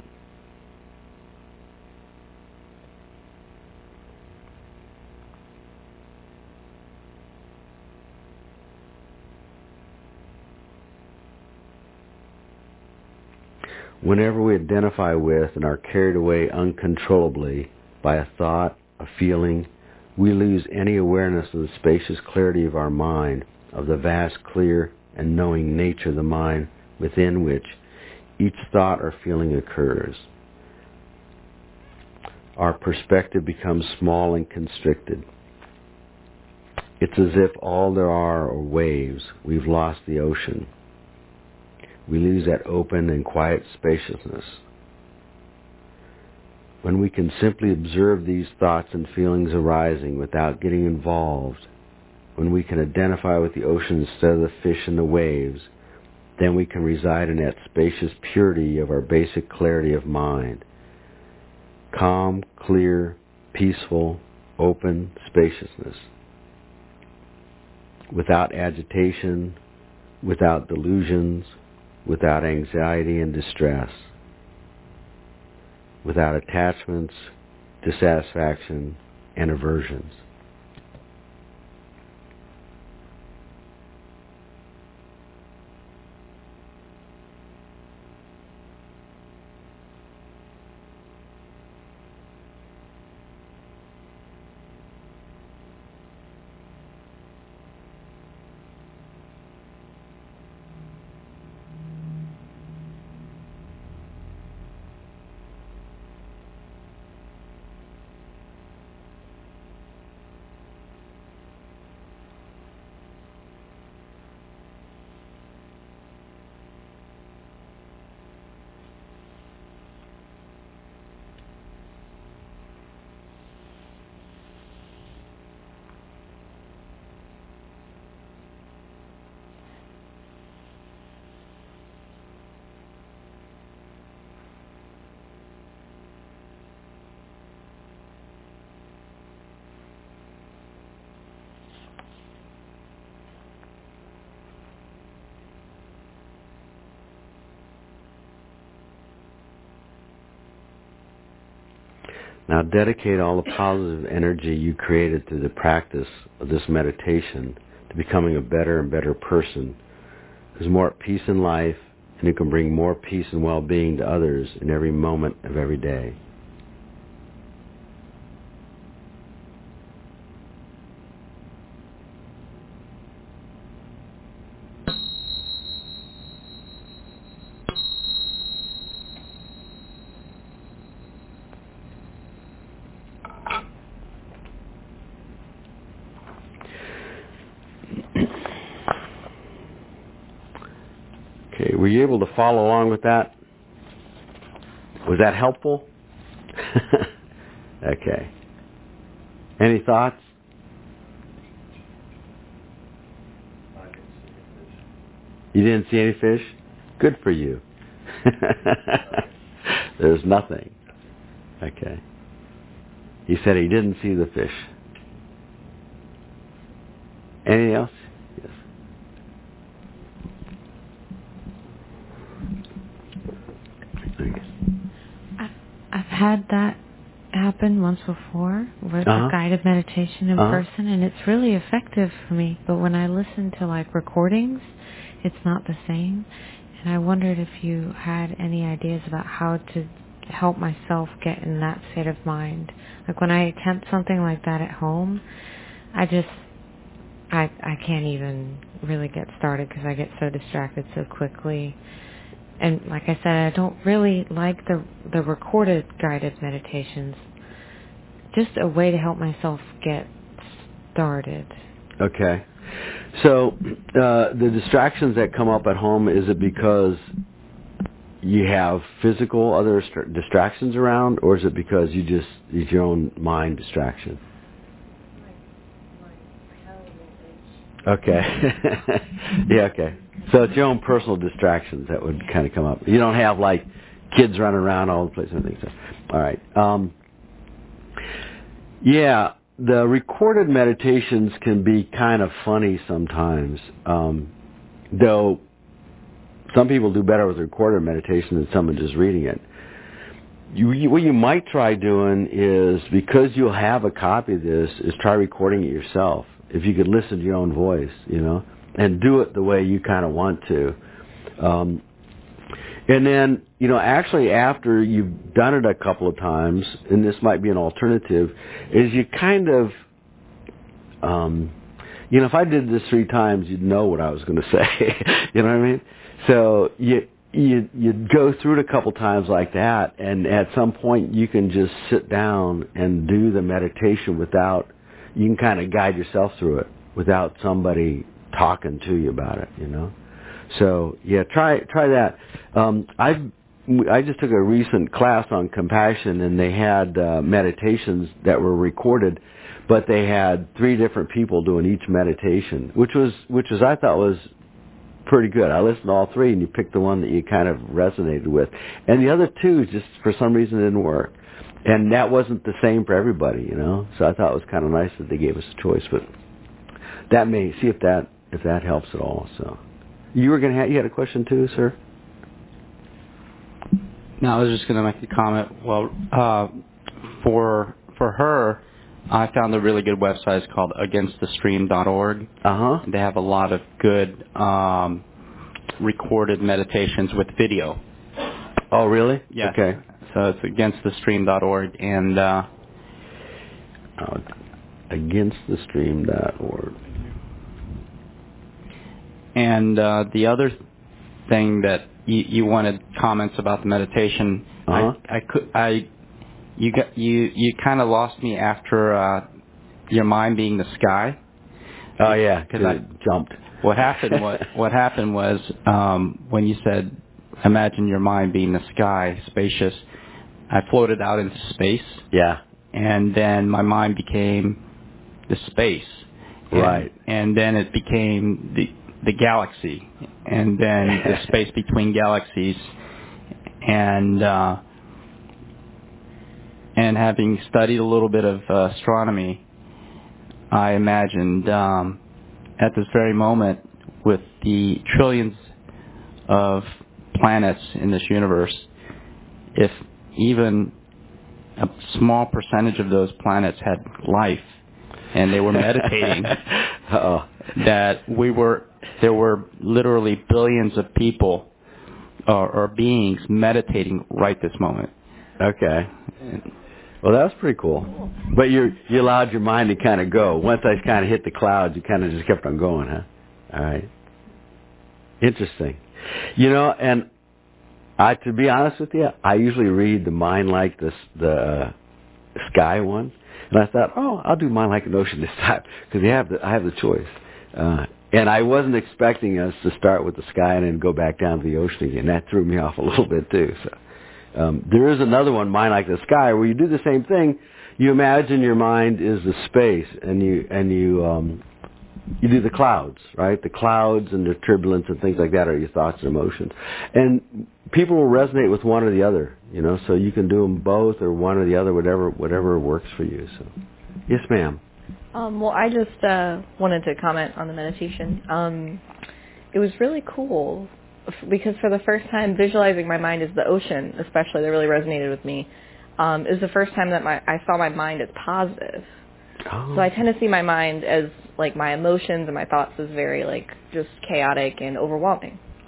Whenever we identify with and are carried away uncontrollably by a thought, a feeling, we lose any awareness of the spacious clarity of our mind, of the vast, clear, and knowing nature of the mind within which each thought or feeling occurs. Our perspective becomes small and constricted. It's as if all there are are waves. We've lost the ocean. We lose that open and quiet spaciousness. When we can simply observe these thoughts and feelings arising without getting involved, when we can identify with the ocean instead of the fish and the waves, then we can reside in that spacious purity of our basic clarity of mind. Calm, clear, peaceful, open spaciousness. Without agitation, without delusions, without anxiety and distress, without attachments, dissatisfaction, and aversions. Now dedicate all the positive energy you created through the practice of this meditation to becoming a better and better person who's more at peace in life and who can bring more peace and well-being to others in every moment of every day. Okay, were you able to follow along with that? Was that helpful? Okay. Any thoughts? You didn't see any fish? Good for you. There's nothing. Okay. He said he didn't see the fish. Anything else? Yes. I've, I've had that happen once before with uh-huh. a guided meditation in uh-huh. person, and it's really effective for me. But when I listen to like recordings, it's not the same. And I wondered if you had any ideas about how to help myself get in that state of mind. Like when I attempt something like that at home, I just, I I can't even really get started because I get so distracted so quickly. And like I said, I don't really like the the recorded guided meditations. Just a way to help myself get started. Okay. So uh, the distractions that come up at home, is it because you have physical other st- distractions around, or is it because you just, it's your own mind distraction? Okay. Yeah, okay. So it's your own personal distractions that would kind of come up. You don't have, like, kids running around all the place and things. All right. Um, yeah, the recorded meditations can be kind of funny sometimes, um, though some people do better with recorded meditation than someone just reading it. You, you, what you might try doing is, because you'll have a copy of this, is try recording it yourself. If you could listen to your own voice, you know, and do it the way you kind of want to. Um, and then, you know, actually after you've done it a couple of times, and this might be an alternative, is you kind of, um, you know, if I did this three times, you'd know what I was going to say. You know what I mean? So you you you go through it a couple times like that, and at some point you can just sit down and do the meditation without, you can kind of guide yourself through it without somebody talking to you about it, you know. So yeah, try try that. Um, I I just took a recent class on compassion, and they had uh, meditations that were recorded, but they had three different people doing each meditation, which was which was I thought was pretty good. I listened to all three, and you picked the one that you kind of resonated with, and the other two just for some reason didn't work. And that wasn't the same for everybody, you know. So I thought it was kind of nice that they gave us a choice, but that may see if that if that helps at all. So you were going to have you had a question too, sir? No, I was just going to make a comment. Well, uh, for for her, I found a really good website. It's called against the stream dot org. Uh huh. They have a lot of good um, recorded meditations with video. Oh, really? Yeah. Okay. So it's against the stream dot org, and uh, oh, against the stream dot org. And uh, the other thing that you, you wanted comments about the meditation, uh-huh. I, I could, I, you got you, you kind of lost me after uh, your mind being the sky. Oh yeah, because I jumped. What happened? What what happened was um, when you said, "Imagine your mind being the sky, spacious." I floated out into space. Yeah. And then my mind became the space. And, right. And then it became the the galaxy, and then the space between galaxies, and uh, and having studied a little bit of uh, astronomy, I imagined um, at this very moment, with the trillions of planets in this universe, if even a small percentage of those planets had life, and they were meditating, Uh-oh. that we were, there were literally billions of people or, or beings meditating right this moment. Okay. Well, that was pretty cool. But you you allowed your mind to kind of go. Once I kind of hit the clouds, you kind of just kept on going, huh? All right. Interesting. You know, and I, to be honest with you, I usually read the Mind Like the the uh, Sky one, and I thought, oh, I'll do Mind Like an Ocean this time because have the, I have the choice. Uh, and I wasn't expecting us to start with the sky and then go back down to the ocean again. That threw me off a little bit too. So um, there is another one, Mind Like the Sky, where you do the same thing. You imagine your mind is the space, and you and you um, you do the clouds, right? The clouds and the turbulence and things like that are your thoughts and emotions. And people will resonate with one or the other, you know, so you can do them both or one or the other, whatever whatever works for you. So, yes, ma'am. Um, well, I just uh, wanted to comment on the meditation. Um, it was really cool because for the first time, visualizing my mind as the ocean, especially, that really resonated with me. Um, it was the first time that my I saw my mind as positive. Oh. So I tend to see my mind as, like, my emotions and my thoughts as very, like, just chaotic and overwhelming. Uh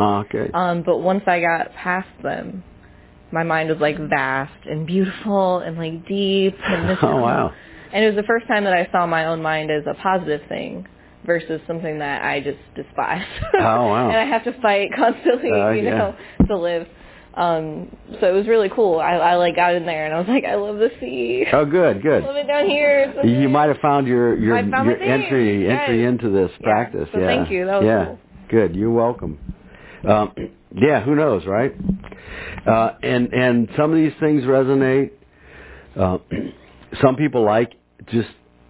Oh, okay. Um, but once I got past them, my mind was like vast and beautiful and like deep and mystical. Oh, wow. And it was the first time that I saw my own mind as a positive thing versus something that I just despise. Oh, wow. And I have to fight constantly, uh, you yeah. know, to live. Um, so it was really cool. I, I like got in there and I was like, I love the sea. Oh, good, good. I love it down here. It's so You great. might have found your your, I found your my thing. entry entry Yes. into this Yeah. practice. So yeah. thank you. That was yeah. cool. Good. You're welcome. Um, yeah. Who knows, right? Uh, and and some of these things resonate. Uh, some people like just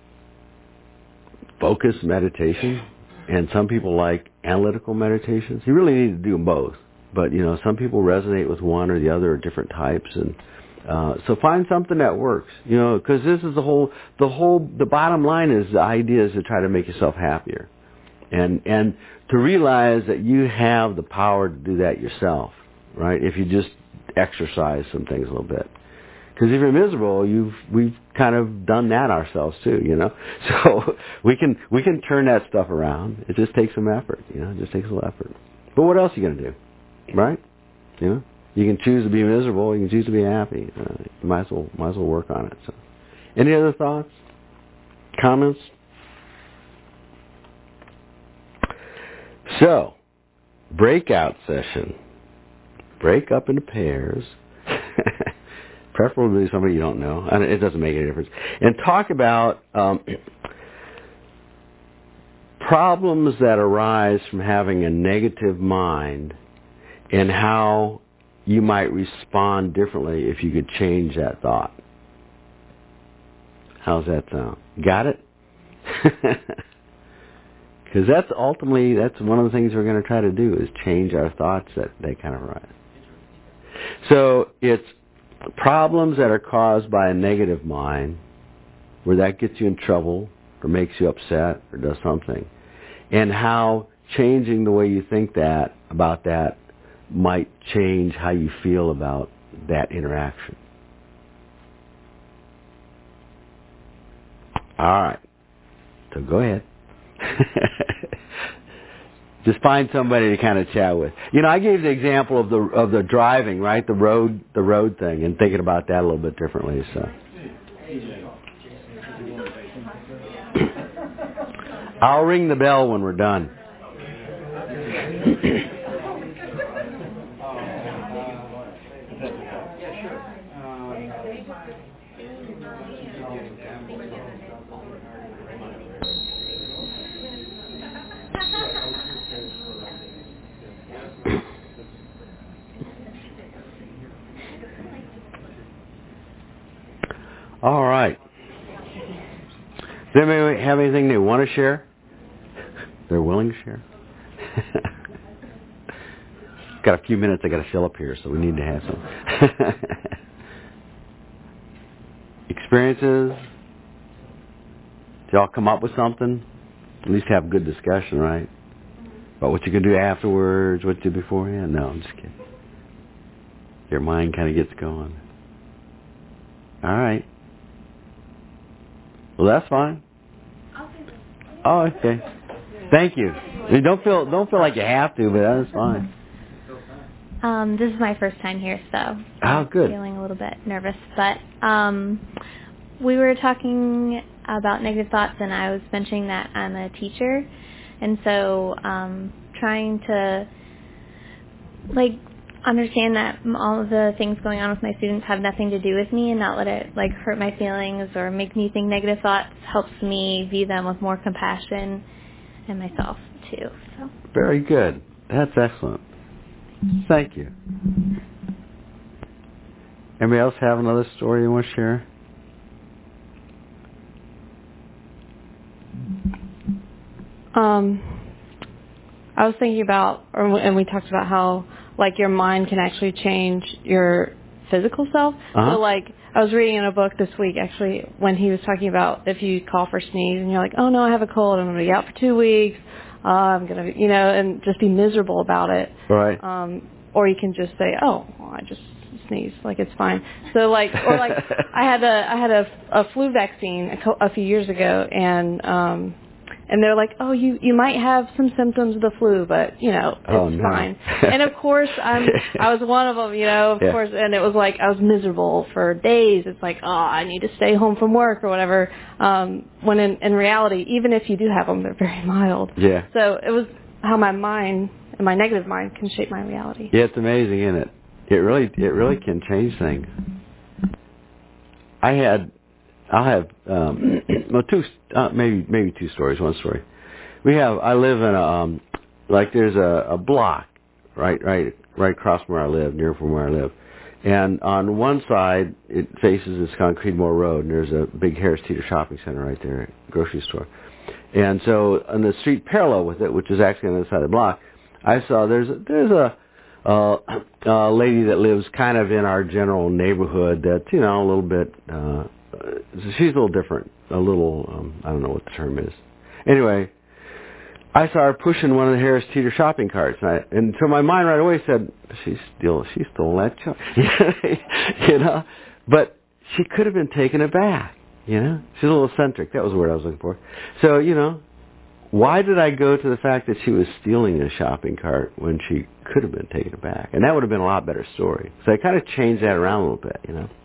focused meditation, and some people like analytical meditations. You really need to do them both. But, you know, some people resonate with one or the other, or different types. And uh, so find something that works, you know, because this is the whole, the whole, the bottom line is the idea is to try to make yourself happier. And, and to realize that you have the power to do that yourself, right? If you just exercise some things a little bit. Because if you're miserable, you've, we've kind of done that ourselves too, you know. So we can, we can turn that stuff around. It just takes some effort, you know, it just takes a little effort. But what else are you going to do? Right? You know, you can choose to be miserable. You can choose to be happy. Uh, you might as well, might as well work on it. So, any other thoughts, comments? So, breakout session. Break up into pairs. Preferably somebody you don't know. I mean, it doesn't make any difference. And talk about um, problems that arise from having a negative mind, and how you might respond differently if you could change that thought. How's that sound? Got it? Because that's ultimately, that's one of the things we're going to try to do, is change our thoughts that they kind of arise. So it's problems that are caused by a negative mind, where that gets you in trouble or makes you upset or does something, and how changing the way you think that about that might change how you feel about that interaction. All right. So go ahead. Just find somebody to kind of chat with. You know, I gave the example of the of the driving, right? The road the road thing, and thinking about that a little bit differently. So I'll ring the bell when we're done. All right. Does anybody have anything they want to share? They're willing to share? Got a few minutes I got to fill up here, so we need to have some. Experiences? Did y'all come up with something? At least have a good discussion, right? About what you can do afterwards, what you did beforehand? No, I'm just kidding. Your mind kind of gets going. All right. Well, that's fine. Oh, okay. Thank you. You don't feel don't feel like you have to, but that's fine. Um, this is my first time here, so Oh, good. I'm feeling a little bit nervous. But um, we were talking about negative thoughts, and I was mentioning that I'm a teacher, and so um, trying to like understand that all of the things going on with my students have nothing to do with me, and not let it like hurt my feelings or make me think negative thoughts helps me view them with more compassion and myself too. So Very good. That's excellent. Thank you. Anybody else have another story you want to share? Um, I was thinking about, or, and we talked about how, like, your mind can actually change your physical self. Uh-huh. So, like, I was reading in a book this week, actually, when he was talking about if you cough or sneeze and you're like, oh, no, I have a cold, I'm going to be out for two weeks, uh, I'm going to, you know, and just be miserable about it. Right. Um, or you can just say, oh, well, I just sneeze, like it's fine. So, like, or like, I had a, I had a, a flu vaccine a, co- a few years ago, and, um, and they're like, oh, you you might have some symptoms of the flu, but you know it's oh, no. fine. And of course, I'm I was one of them, you know, of yeah. course, and it was like I was miserable for days. It's like, oh, I need to stay home from work or whatever. Um, when in, in reality, even if you do have them, they're very mild. Yeah. So it was how my mind and my negative mind can shape my reality. Yeah, it's amazing, isn't it? It really, it really can change things. I had, I'll have, um, well, two, uh, maybe, maybe two stories. One story. We have. I live in a, um, like there's a, a block, right, right, right across from where I live, near from where I live, and on one side it faces this Concrete Moor Road, and there's a big Harris Teeter shopping center right there, grocery store, and so on the street parallel with it, which is actually on the other side of the block, I saw there's a, there's a. Uh, a lady that lives kind of in our general neighborhood that's, you know, a little bit, uh, she's a little different, a little, um, I don't know what the term is. Anyway, I saw her pushing one of the Harris Teeter shopping carts, and, I, and so my mind right away said, she's still, she stole that chuck, you know, but she could have been taken aback, you know, she's a little eccentric, that was the word I was looking for. So, you know, why did I go to the fact that she was stealing a shopping cart when she could have been taken aback? And that would have been a lot better story. So I kind of changed that around a little bit, you know.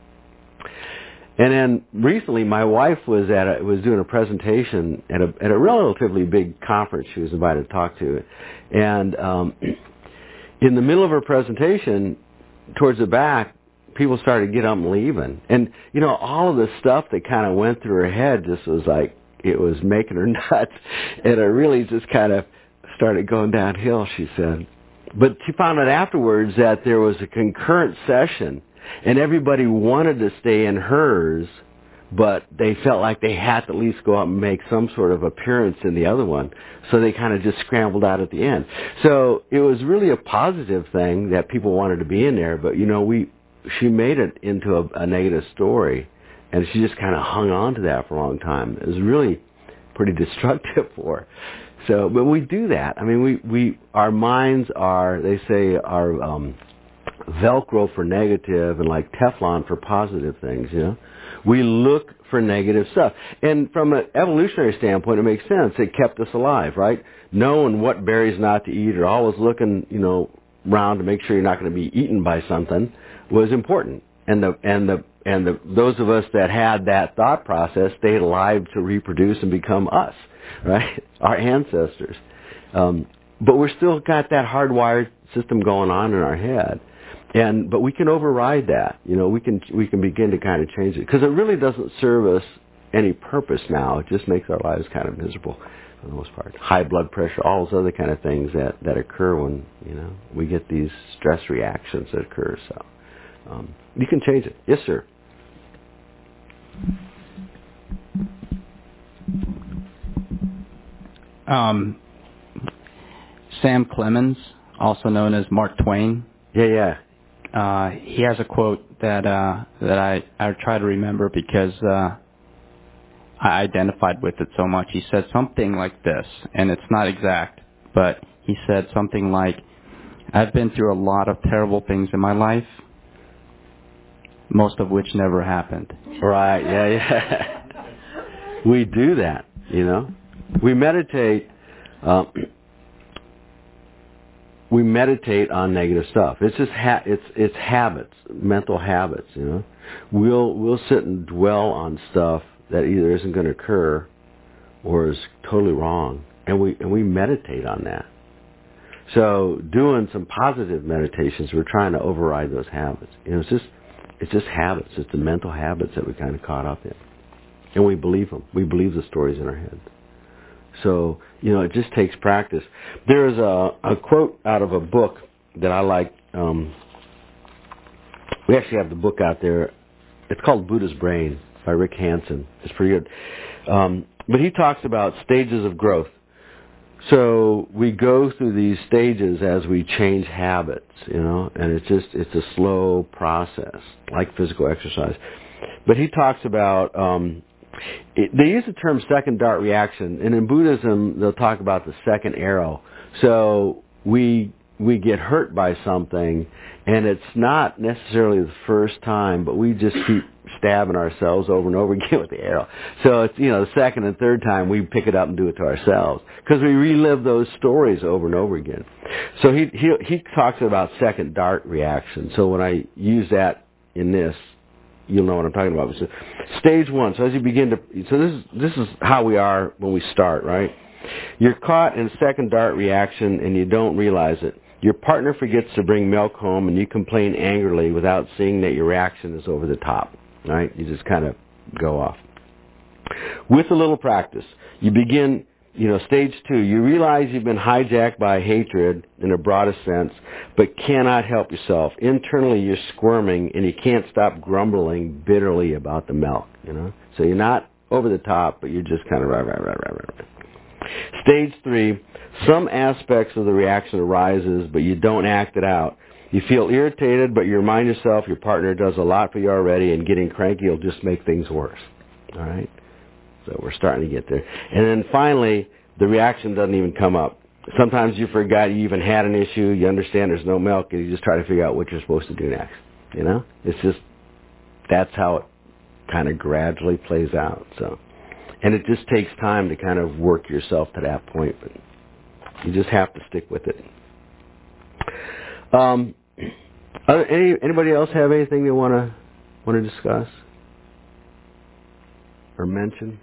And then recently, my wife was at a, was doing a presentation at a at a relatively big conference she was invited to talk to, and um, in the middle of her presentation, towards the back, people started to get up and leaving, and you know all of the stuff that kind of went through her head just was like. It was making her nuts, and it really just kind of started going downhill, she said. But she found out afterwards that there was a concurrent session, and everybody wanted to stay in hers, but they felt like they had to at least go out and make some sort of appearance in the other one, so they kind of just scrambled out at the end. So it was really a positive thing that people wanted to be in there, but, you know, we she made it into a, a negative story. And she just kind of hung on to that for a long time. It was really pretty destructive for her. So, but we do that. I mean, we, we our minds are, they say, are um, Velcro for negative and like Teflon for positive things, you know. We look for negative stuff. And from an evolutionary standpoint, it makes sense. It kept us alive, right? Knowing what berries not to eat or always looking, you know, around to make sure you're not going to be eaten by something was important. And the and the and the, those of us that had that thought process stayed alive to reproduce and become us, right? Our ancestors. Um, but we're still got that hardwired system going on in our head, and but we can override that. You know, we can we can begin to kind of change it because it really doesn't serve us any purpose now. It just makes our lives kind of miserable for the most part. High blood pressure, all those other kind of things that that occur when you know we get these stress reactions that occur. So. Um, you can change it. Yes, sir. Um, Sam Clemens, also known as Mark Twain. Yeah, yeah. Uh, he has a quote that uh, that I, I try to remember because uh, I identified with it so much. He said something like this, and it's not exact, but he said something like, "I've been through a lot of terrible things in my life, most of which never happened." Right, yeah, yeah. We do that, you know. We meditate, uh, we meditate on negative stuff. It's just, ha- it's it's habits, mental habits, you know. We'll, we'll sit and dwell on stuff that either isn't going to occur or is totally wrong, and we, and we meditate on that. So doing some positive meditations, we're trying to override those habits. You know, it's just, It's just habits. It's the mental habits that we kind of caught up in. And we believe them. We believe the stories in our heads. So, you know, it just takes practice. There's a, a quote out of a book that I like. Um, we actually have the book out there. It's called Buddha's Brain by Rick Hansen. It's pretty good. Um, but he talks about stages of growth. So we go through these stages as we change habits, you know, and it's just, it's a slow process, like physical exercise. But he talks about, um, it, they use the term second dart reaction, and in Buddhism, they'll talk about the second arrow. So we, we get hurt by something, and it's not necessarily the first time, but we just keep stabbing ourselves over and over again with the arrow. So it's, you know, the second and third time we pick it up and do it to ourselves because we relive those stories over and over again. So he he he talks about second dart reaction. So when I use that in this, you'll know what I'm talking about. So stage one. So as you begin to, so this is this is how we are when we start, right? You're caught in second dart reaction and you don't realize it. Your partner forgets to bring milk home and you complain angrily without seeing that your reaction is over the top, right? You just kind of go off. With a little practice, you begin, you know, stage two, you realize you've been hijacked by hatred in the broadest sense, but cannot help yourself. Internally, you're squirming and you can't stop grumbling bitterly about the milk, you know? So you're not over the top, but you're just kind of right, right, right, right, right, right. Stage three, some aspects of the reaction arises, but you don't act it out. You feel irritated, but you remind yourself your partner does a lot for you already, and getting cranky will just make things worse. All right? So we're starting to get there. And then finally, the reaction doesn't even come up. Sometimes you forgot you even had an issue, you understand there's no milk, and you just try to figure out what you're supposed to do next. You know? It's just, that's how it kind of gradually plays out. So, and it just takes time to kind of work yourself to that point, but you just have to stick with it. Um, any anybody else have anything they want to want to discuss or mention?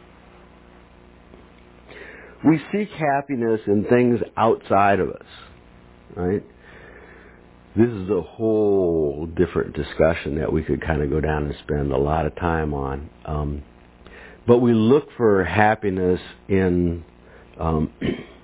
We seek happiness in things outside of us, right? This is a whole different discussion that we could kind of go down and spend a lot of time on. Um, but we look for happiness in um,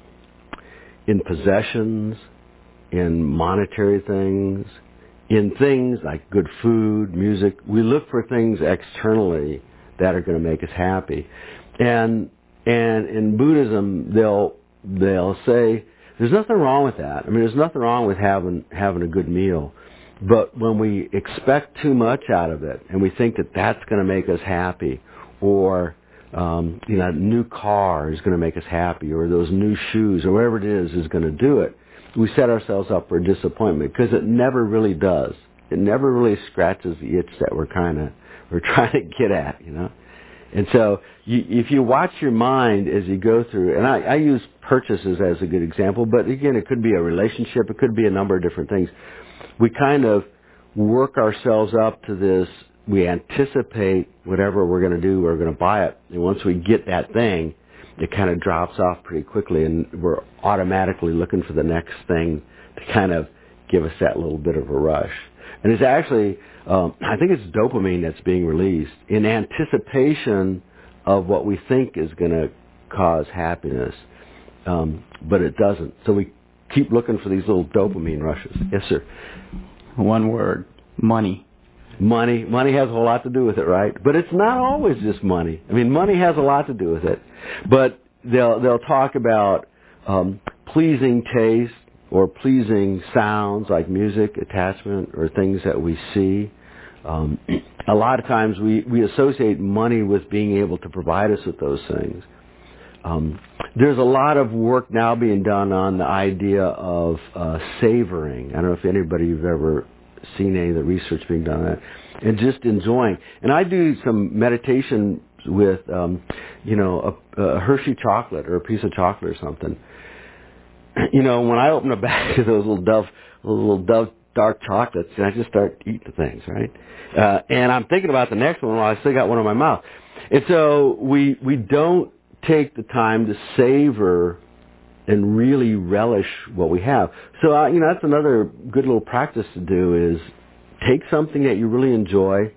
in possessions, in monetary things, in things like good food, music. We look for things externally that are going to make us happy. And and in Buddhism, they'll they'll say there's nothing wrong with that. I mean, there's nothing wrong with having having a good meal. But when we expect too much out of it and we think that that's going to make us happy, or um, you know, a new car is going to make us happy, or those new shoes, or whatever it is is going to do it, we set ourselves up for disappointment because it never really does. It never really scratches the itch that we're kind of we're trying to get at, you know. And so, you, if you watch your mind as you go through, and I, I use purchases as a good example, but again, it could be a relationship, it could be a number of different things. We kind of work ourselves up to this. We anticipate whatever we're going to do, we're going to buy it, and once we get that thing, it kind of drops off pretty quickly, and we're automatically looking for the next thing to kind of give us that little bit of a rush. And it's actually, um, I think it's dopamine that's being released in anticipation of what we think is going to cause happiness, um, but it doesn't. So we keep looking for these little dopamine rushes. Yes, sir. One word, money. Money. Money has a whole lot to do with it, right? But it's not always just money. I mean, money has a lot to do with it. But they'll they'll talk about um, pleasing taste or pleasing sounds like music, attachment, or things that we see. Um, a lot of times we, we associate money with being able to provide us with those things. Um, there's a lot of work now being done on the idea of uh, savoring. I don't know if anybody have ever seen any of the research being done on that, and just enjoying. And I do some meditation with, um, you know, a, a Hershey chocolate or a piece of chocolate or something. You know, when I open a bag of those little Dove, little Dove dark chocolates, and I just start eating the things, right? Uh, and I'm thinking about the next one while I still got one in my mouth. And so we we don't take the time to savor and really relish what we have. So, uh, you know, that's another good little practice to do is take something that you really enjoy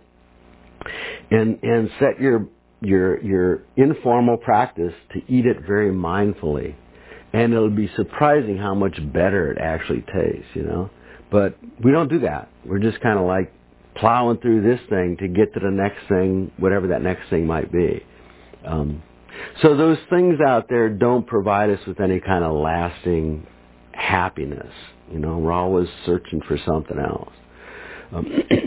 and and set your your your informal practice to eat it very mindfully. And it'll be surprising how much better it actually tastes, you know. But we don't do that. We're just kind of like plowing through this thing to get to the next thing, whatever that next thing might be. Um, so those things out there don't provide us with any kind of lasting happiness. You know, we're always searching for something else. Um,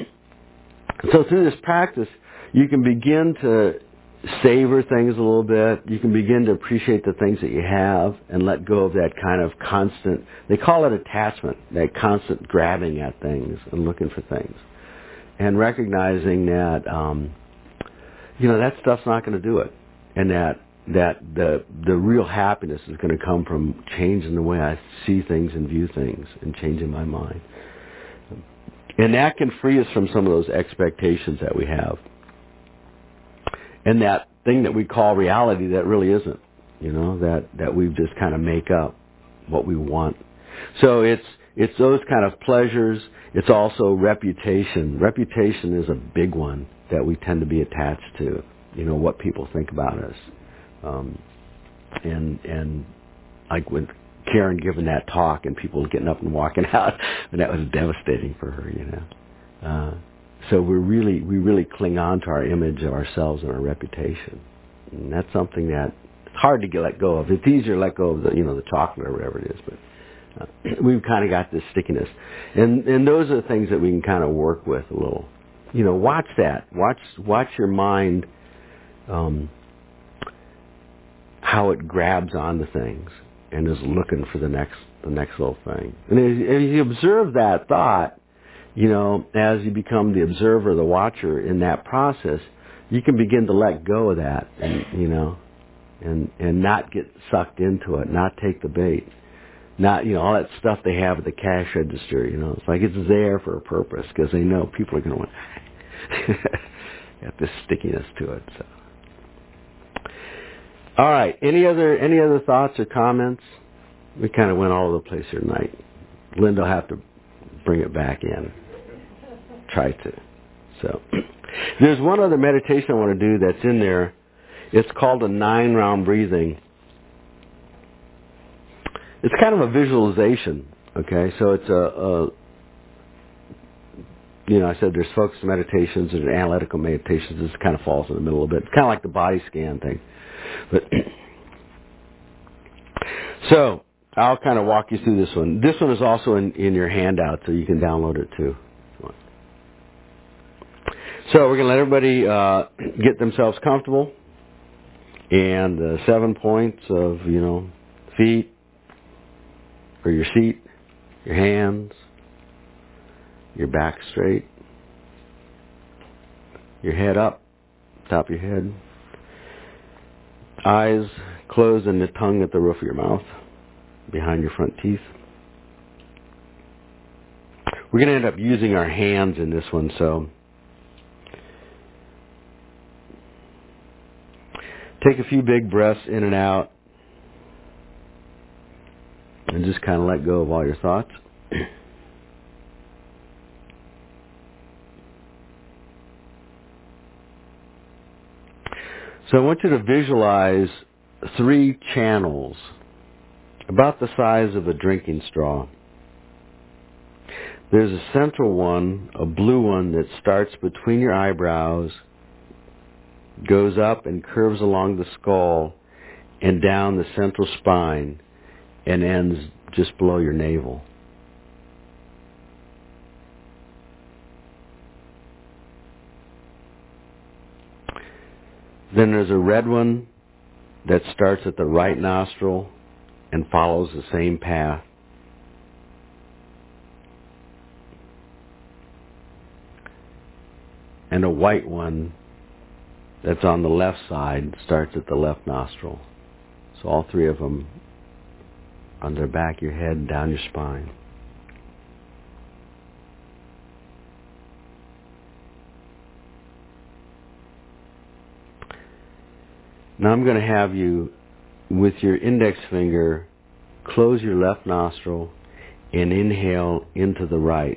so through this practice, you can begin to savor things a little bit. You can begin to appreciate the things that you have and let go of that kind of constant, they call it attachment, that constant grabbing at things and looking for things. and recognizing that, um, you know, that stuff's not going to do it, and that that the the real happiness is going to come from changing the way I see things and view things, and changing my mind. And that can free us from some of those expectations that we have, and that thing that we call reality that really isn't. You know, that that we just kind of make up what we want. So it's it's those kind of pleasures. It's also reputation. Reputation is a big one that we tend to be attached to. You know, what people think about us. Um, and and like with Karen giving that talk and people getting up and walking out, and that was devastating for her, you know. Uh, so we really we really cling on to our image of ourselves and our reputation, and that's something that it's hard to get let go of. It's easier to let go of the you know the chocolate or whatever it is, but uh, we've kind of got this stickiness, and and those are the things that we can kind of work with a little. You know, watch that. Watch watch your mind. Um, how it grabs onto things and is looking for the next the next little thing. And as, as you observe that thought, you know, as you become the observer, the watcher in that process, you can begin to let go of that, and you know, and and not get sucked into it, not take the bait, not you know all that stuff they have at the cash register. You know, it's like it's there for a purpose because they know people are going to want. Got this stickiness to it. So. All right. Any other any other thoughts or comments? We kind of went all over the place here tonight. Linda will have to bring it back in. Try to. So, there's one other meditation I want to do that's in there. It's called a nine-round breathing. It's kind of a visualization. Okay, so it's a, a you know, I said there's focused meditations and analytical meditations. This kind of falls in the middle a bit. It's kind of like the body scan thing. But so I'll kind of walk you through this one. This one is also in, in your handout, so you can download it too. So we're going to let everybody uh, get themselves comfortable, and uh, seven points of you know feet or your seat, your hands, your back straight, your head up, top of your head. Eyes closed and the tongue at the roof of your mouth, behind your front teeth. We're going to end up using our hands in this one, so take a few big breaths in and out, and just kind of let go of all your thoughts. So I want you to visualize three channels about the size of a drinking straw. There's a central one, a blue one, that starts between your eyebrows, goes up and curves along the skull and down the central spine and ends just below your navel. Then there's a red one that starts at the right nostril and follows the same path. And a white one that's on the left side starts at the left nostril. So all three of them on the back of your head and down your spine. Now I'm going to have you, with your index finger, close your left nostril and inhale into the right.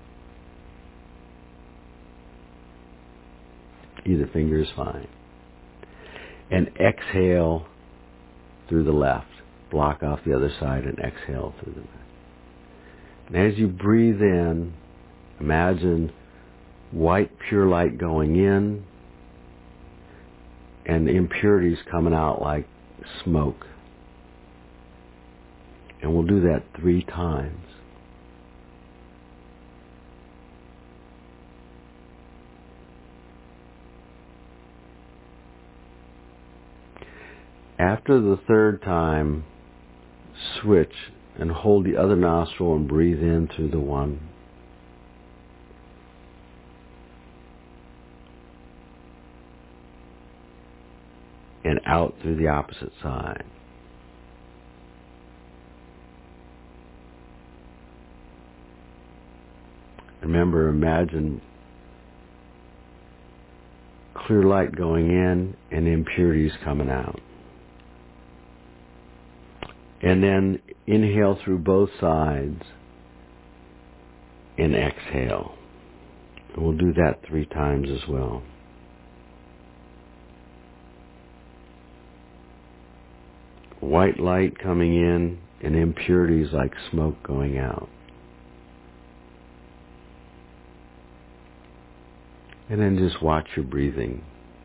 Either finger is fine. And exhale through the left. Block off the other side and exhale through the left. And as you breathe in, imagine white pure light going in and the impurities coming out like smoke. And we'll do that three times. After the third time, switch and hold the other nostril and breathe in through the one. and out through the opposite side. Remember, imagine clear light going in and impurities coming out. And then inhale through both sides and exhale. And we'll do that three times as well. White light coming in and impurities like smoke going out. And then just watch your breathing.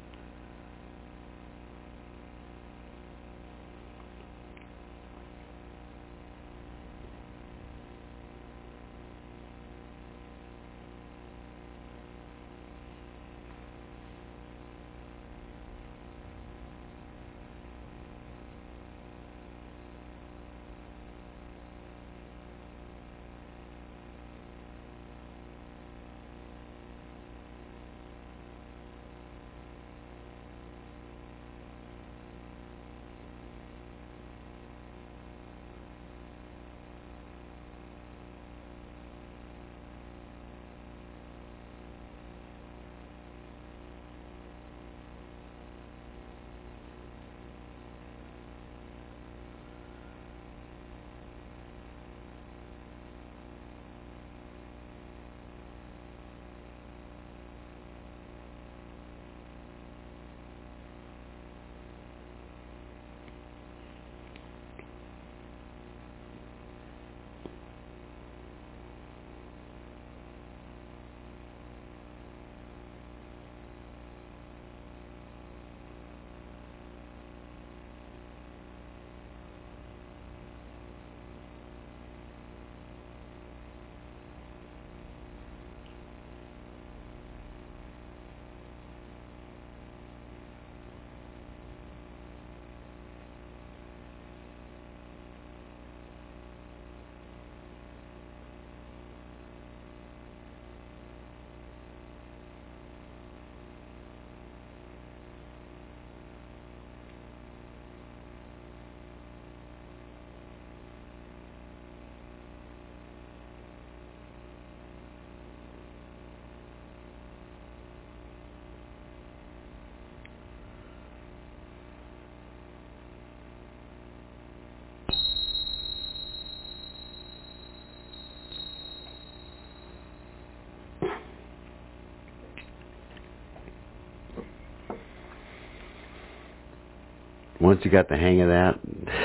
Once you got the hang of that,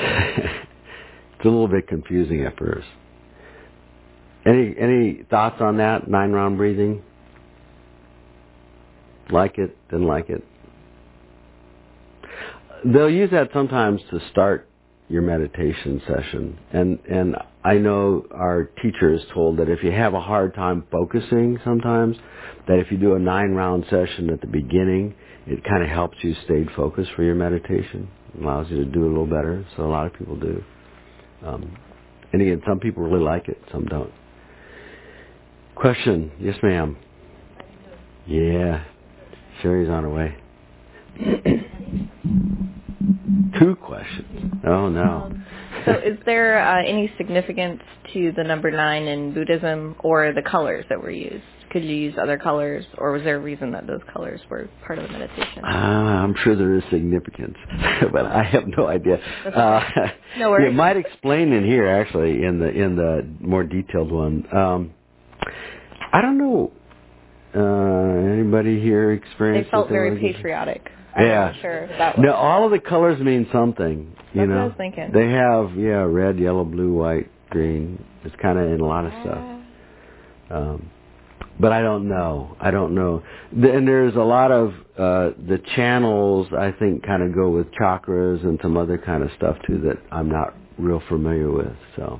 it's a little bit confusing at first. Any any thoughts on that, nine round breathing? Like it, didn't like it? They'll use that sometimes to start your meditation session. And and I know our teacher is told that if you have a hard time focusing sometimes, that if you do a nine round session at the beginning, it kind of helps you stay focused for your meditation. It allows you to do a little better. So a lot of people do. Um, and again, some people really like it, some don't. Question? Yes, ma'am. Yeah. Sherry's on her way. Two questions. Oh, no. Um, so is there uh, any significance to the number nine in Buddhism or the colors that were used? Could you use other colors, or was there a reason that those colors were part of the meditation? Uh, I'm sure there is significance, but I have no idea. Uh, no worries. You might explain in here, actually, in the in the more detailed one. Um, I don't know. Uh, anybody here experienced? They felt very like patriotic. I'm yeah. not sure if that was. No, all of the colors mean something. You That's know, what I was thinking. They have yeah, red, yellow, blue, white, green. It's kind of in a lot of stuff. Um, but I don't know. I don't know. And there's a lot of uh, the channels. I think kind of go with chakras and some other kind of stuff too that I'm not real familiar with. So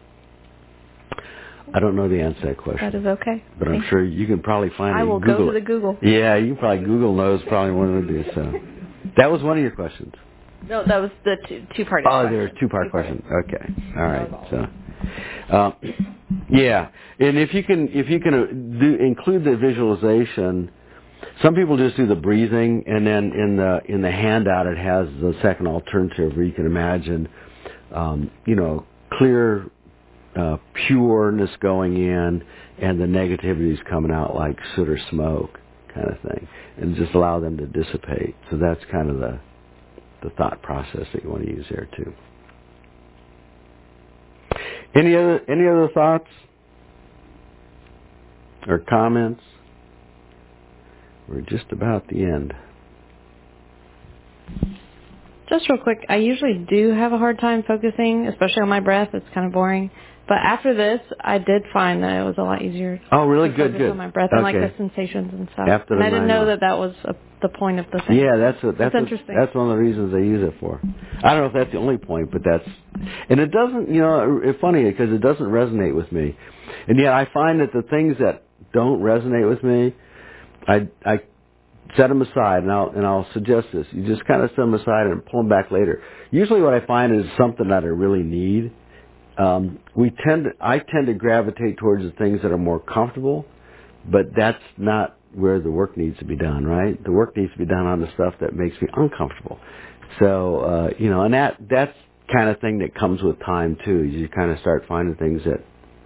I don't know the answer to that question. That is okay. But Thank I'm sure you can probably find it. I will Google go to it. the Google. Yeah, you can probably Google knows probably what it is. So that was one of your questions. No, that was the two, two-part Oh, question. there was two-part question. Okay, all right. So, uh, yeah, and if you can, if you can uh, do include the visualization, Some people just do the breathing, and then in the in the handout it has the second alternative where you can imagine, um, you know, clear uh, pureness going in, and the negativities coming out like soot or smoke, kind of thing, and just allow them to dissipate. So that's kind of the the thought process that you want to use there too. Any other any other thoughts or comments? We're just about the end. Just real quick, I usually do have a hard time focusing, especially on my breath. It's kind of boring. But after this, I did find that it was a lot easier. Oh, really? To Good, focus good. on my breath and okay. like the sensations and stuff. After the and I didn't know nine that that was a, the point of the thing. Yeah, that's what, that's that's what, interesting. that's one of the reasons they use it for. I don't know if that's the only point, but that's, and it doesn't, you know, it's funny because it doesn't resonate with me, and yet I find that the things that don't resonate with me, I I set them aside, and I'll and I'll suggest this. You just kind of set them aside and pull them back later. Usually, what I find is something that I really need. Um, we tend to, I tend to gravitate towards the things that are more comfortable, but that's not where the work needs to be done, right? The work needs to be done on the stuff that makes me uncomfortable. So, uh, you know, and that that's kind of thing that comes with time too. You kind of start finding things that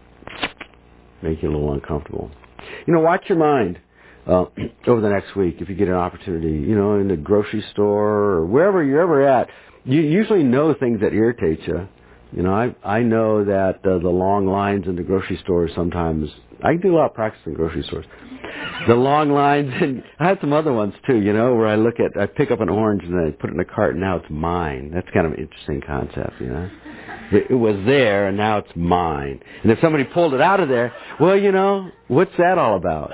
make you a little uncomfortable. You know, watch your mind uh, over the next week if you get an opportunity. You know, in the grocery store or wherever you're ever at, you usually know things that irritate you. You know, I I know that uh, the long lines in the grocery stores sometimes. I do a lot of practice in grocery stores. The long lines, and I had some other ones too. You know, where I look at, I pick up an orange and I put it in a cart, and now it's mine. That's kind of an interesting concept. You know, it, it was there and now it's mine. And if somebody pulled it out of there, well, you know, what's that all about?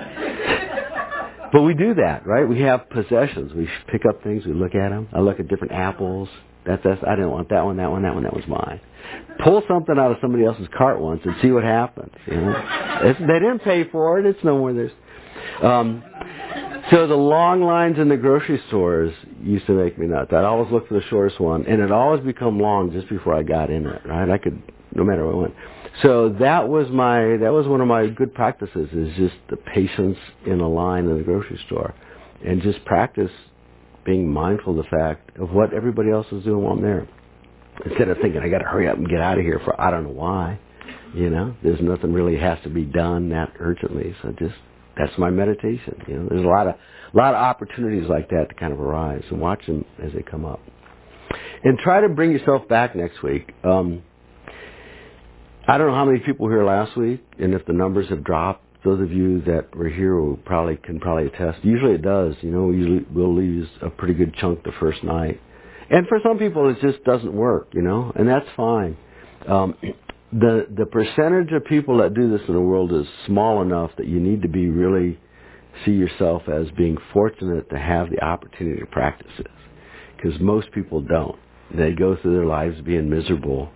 But we do that, right? We have possessions. We pick up things. We look at them. I look at different apples. That's, that's, I didn't want that one, that one, that one, that was mine. Pull something out of somebody else's cart once and see what happens. You know? It's, they didn't pay for it. It's nowhere there's. Um, so the long lines in the grocery stores used to make me nuts. I'd always look for the shortest one, and it always become long just before I got in it. Right? I could, no matter where I went. So that was my, that was one of my good practices. Is just the patience in a line in the grocery store, and just practice being mindful of the fact of what everybody else is doing while I'm there. Instead of thinking, I got to hurry up and get out of here for I don't know why. You know, there's nothing really has to be done that urgently. So just, that's my meditation. You know, there's a lot of, a lot of opportunities like that to kind of arise, and watch them as they come up. And try to bring yourself back next week. Um, I don't know how many people were here last week, and if the numbers have dropped. Those of you that were here will probably can probably attest. Usually it does. You know, we usually we'll lose a pretty good chunk the first night. And for some people, it just doesn't work, you know, and that's fine. Um, the the percentage of people that do this in the world is small enough that you need to be really see yourself as being fortunate to have the opportunity to practice this, because most people don't. They go through their lives being miserable.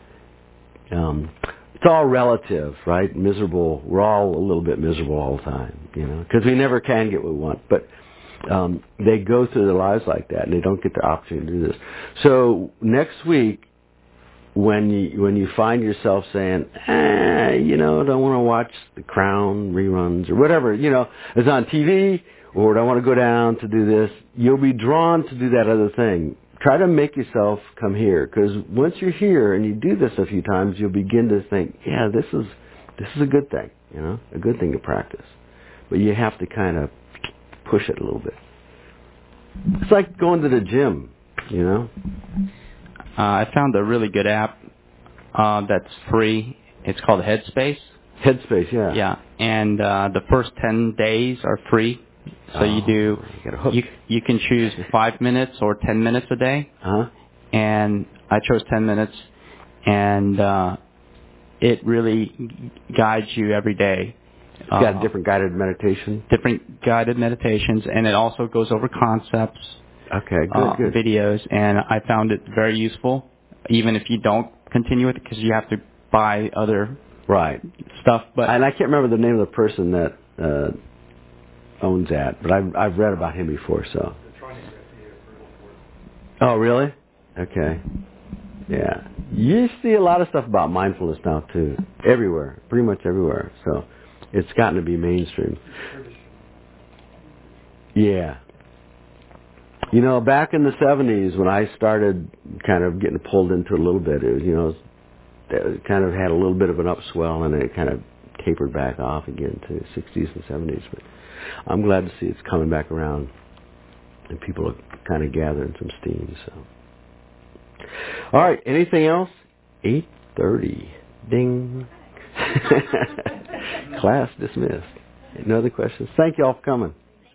Um, it's all relative, right? Miserable. We're all a little bit miserable all the time, you know, because we never can get what we want, but. Um, they go through their lives like that, and they don't get the opportunity to do this. So next week, when you when you find yourself saying, ah, you know, don't want to watch The Crown reruns or whatever, you know, is on T V, or don't want to go down to do this, you'll be drawn to do that other thing. Try to make yourself come here, because once you're here and you do this a few times, you'll begin to think, yeah, this is this is a good thing, you know, a good thing to practice. But you have to kind of push it a little bit. It's like going to the gym, you know. Uh, I found a really good app uh, that's free. It's called Headspace. Headspace, yeah. Yeah, and uh, the first ten days are free. So oh, you do. You, you you can choose five minutes or ten minutes a day. Uh-huh. And I chose ten minutes, and uh, it really guides you every day. It's got uh, a different guided meditation. Different guided meditations, and it also goes over concepts. Okay, good, uh, good. Videos, and I found it very useful, even if you don't continue with it, because you have to buy other right stuff. But and I can't remember the name of the person that uh, owns that, but I've I've read about him before. So. Oh, really? Okay. Yeah. You see a lot of stuff about mindfulness now too, everywhere, pretty much everywhere. So. It's gotten to be mainstream. Yeah. You know, back in the seventies when I started kind of getting pulled into it a little bit, it was, you know, it kind of had a little bit of an upswell and it kind of tapered back off again to sixties and seventies. But I'm glad to see it's coming back around and people are kind of gathering some steam. So, all right, anything else? eight thirty. Ding. Class dismissed. No other questions? Thank you all for coming.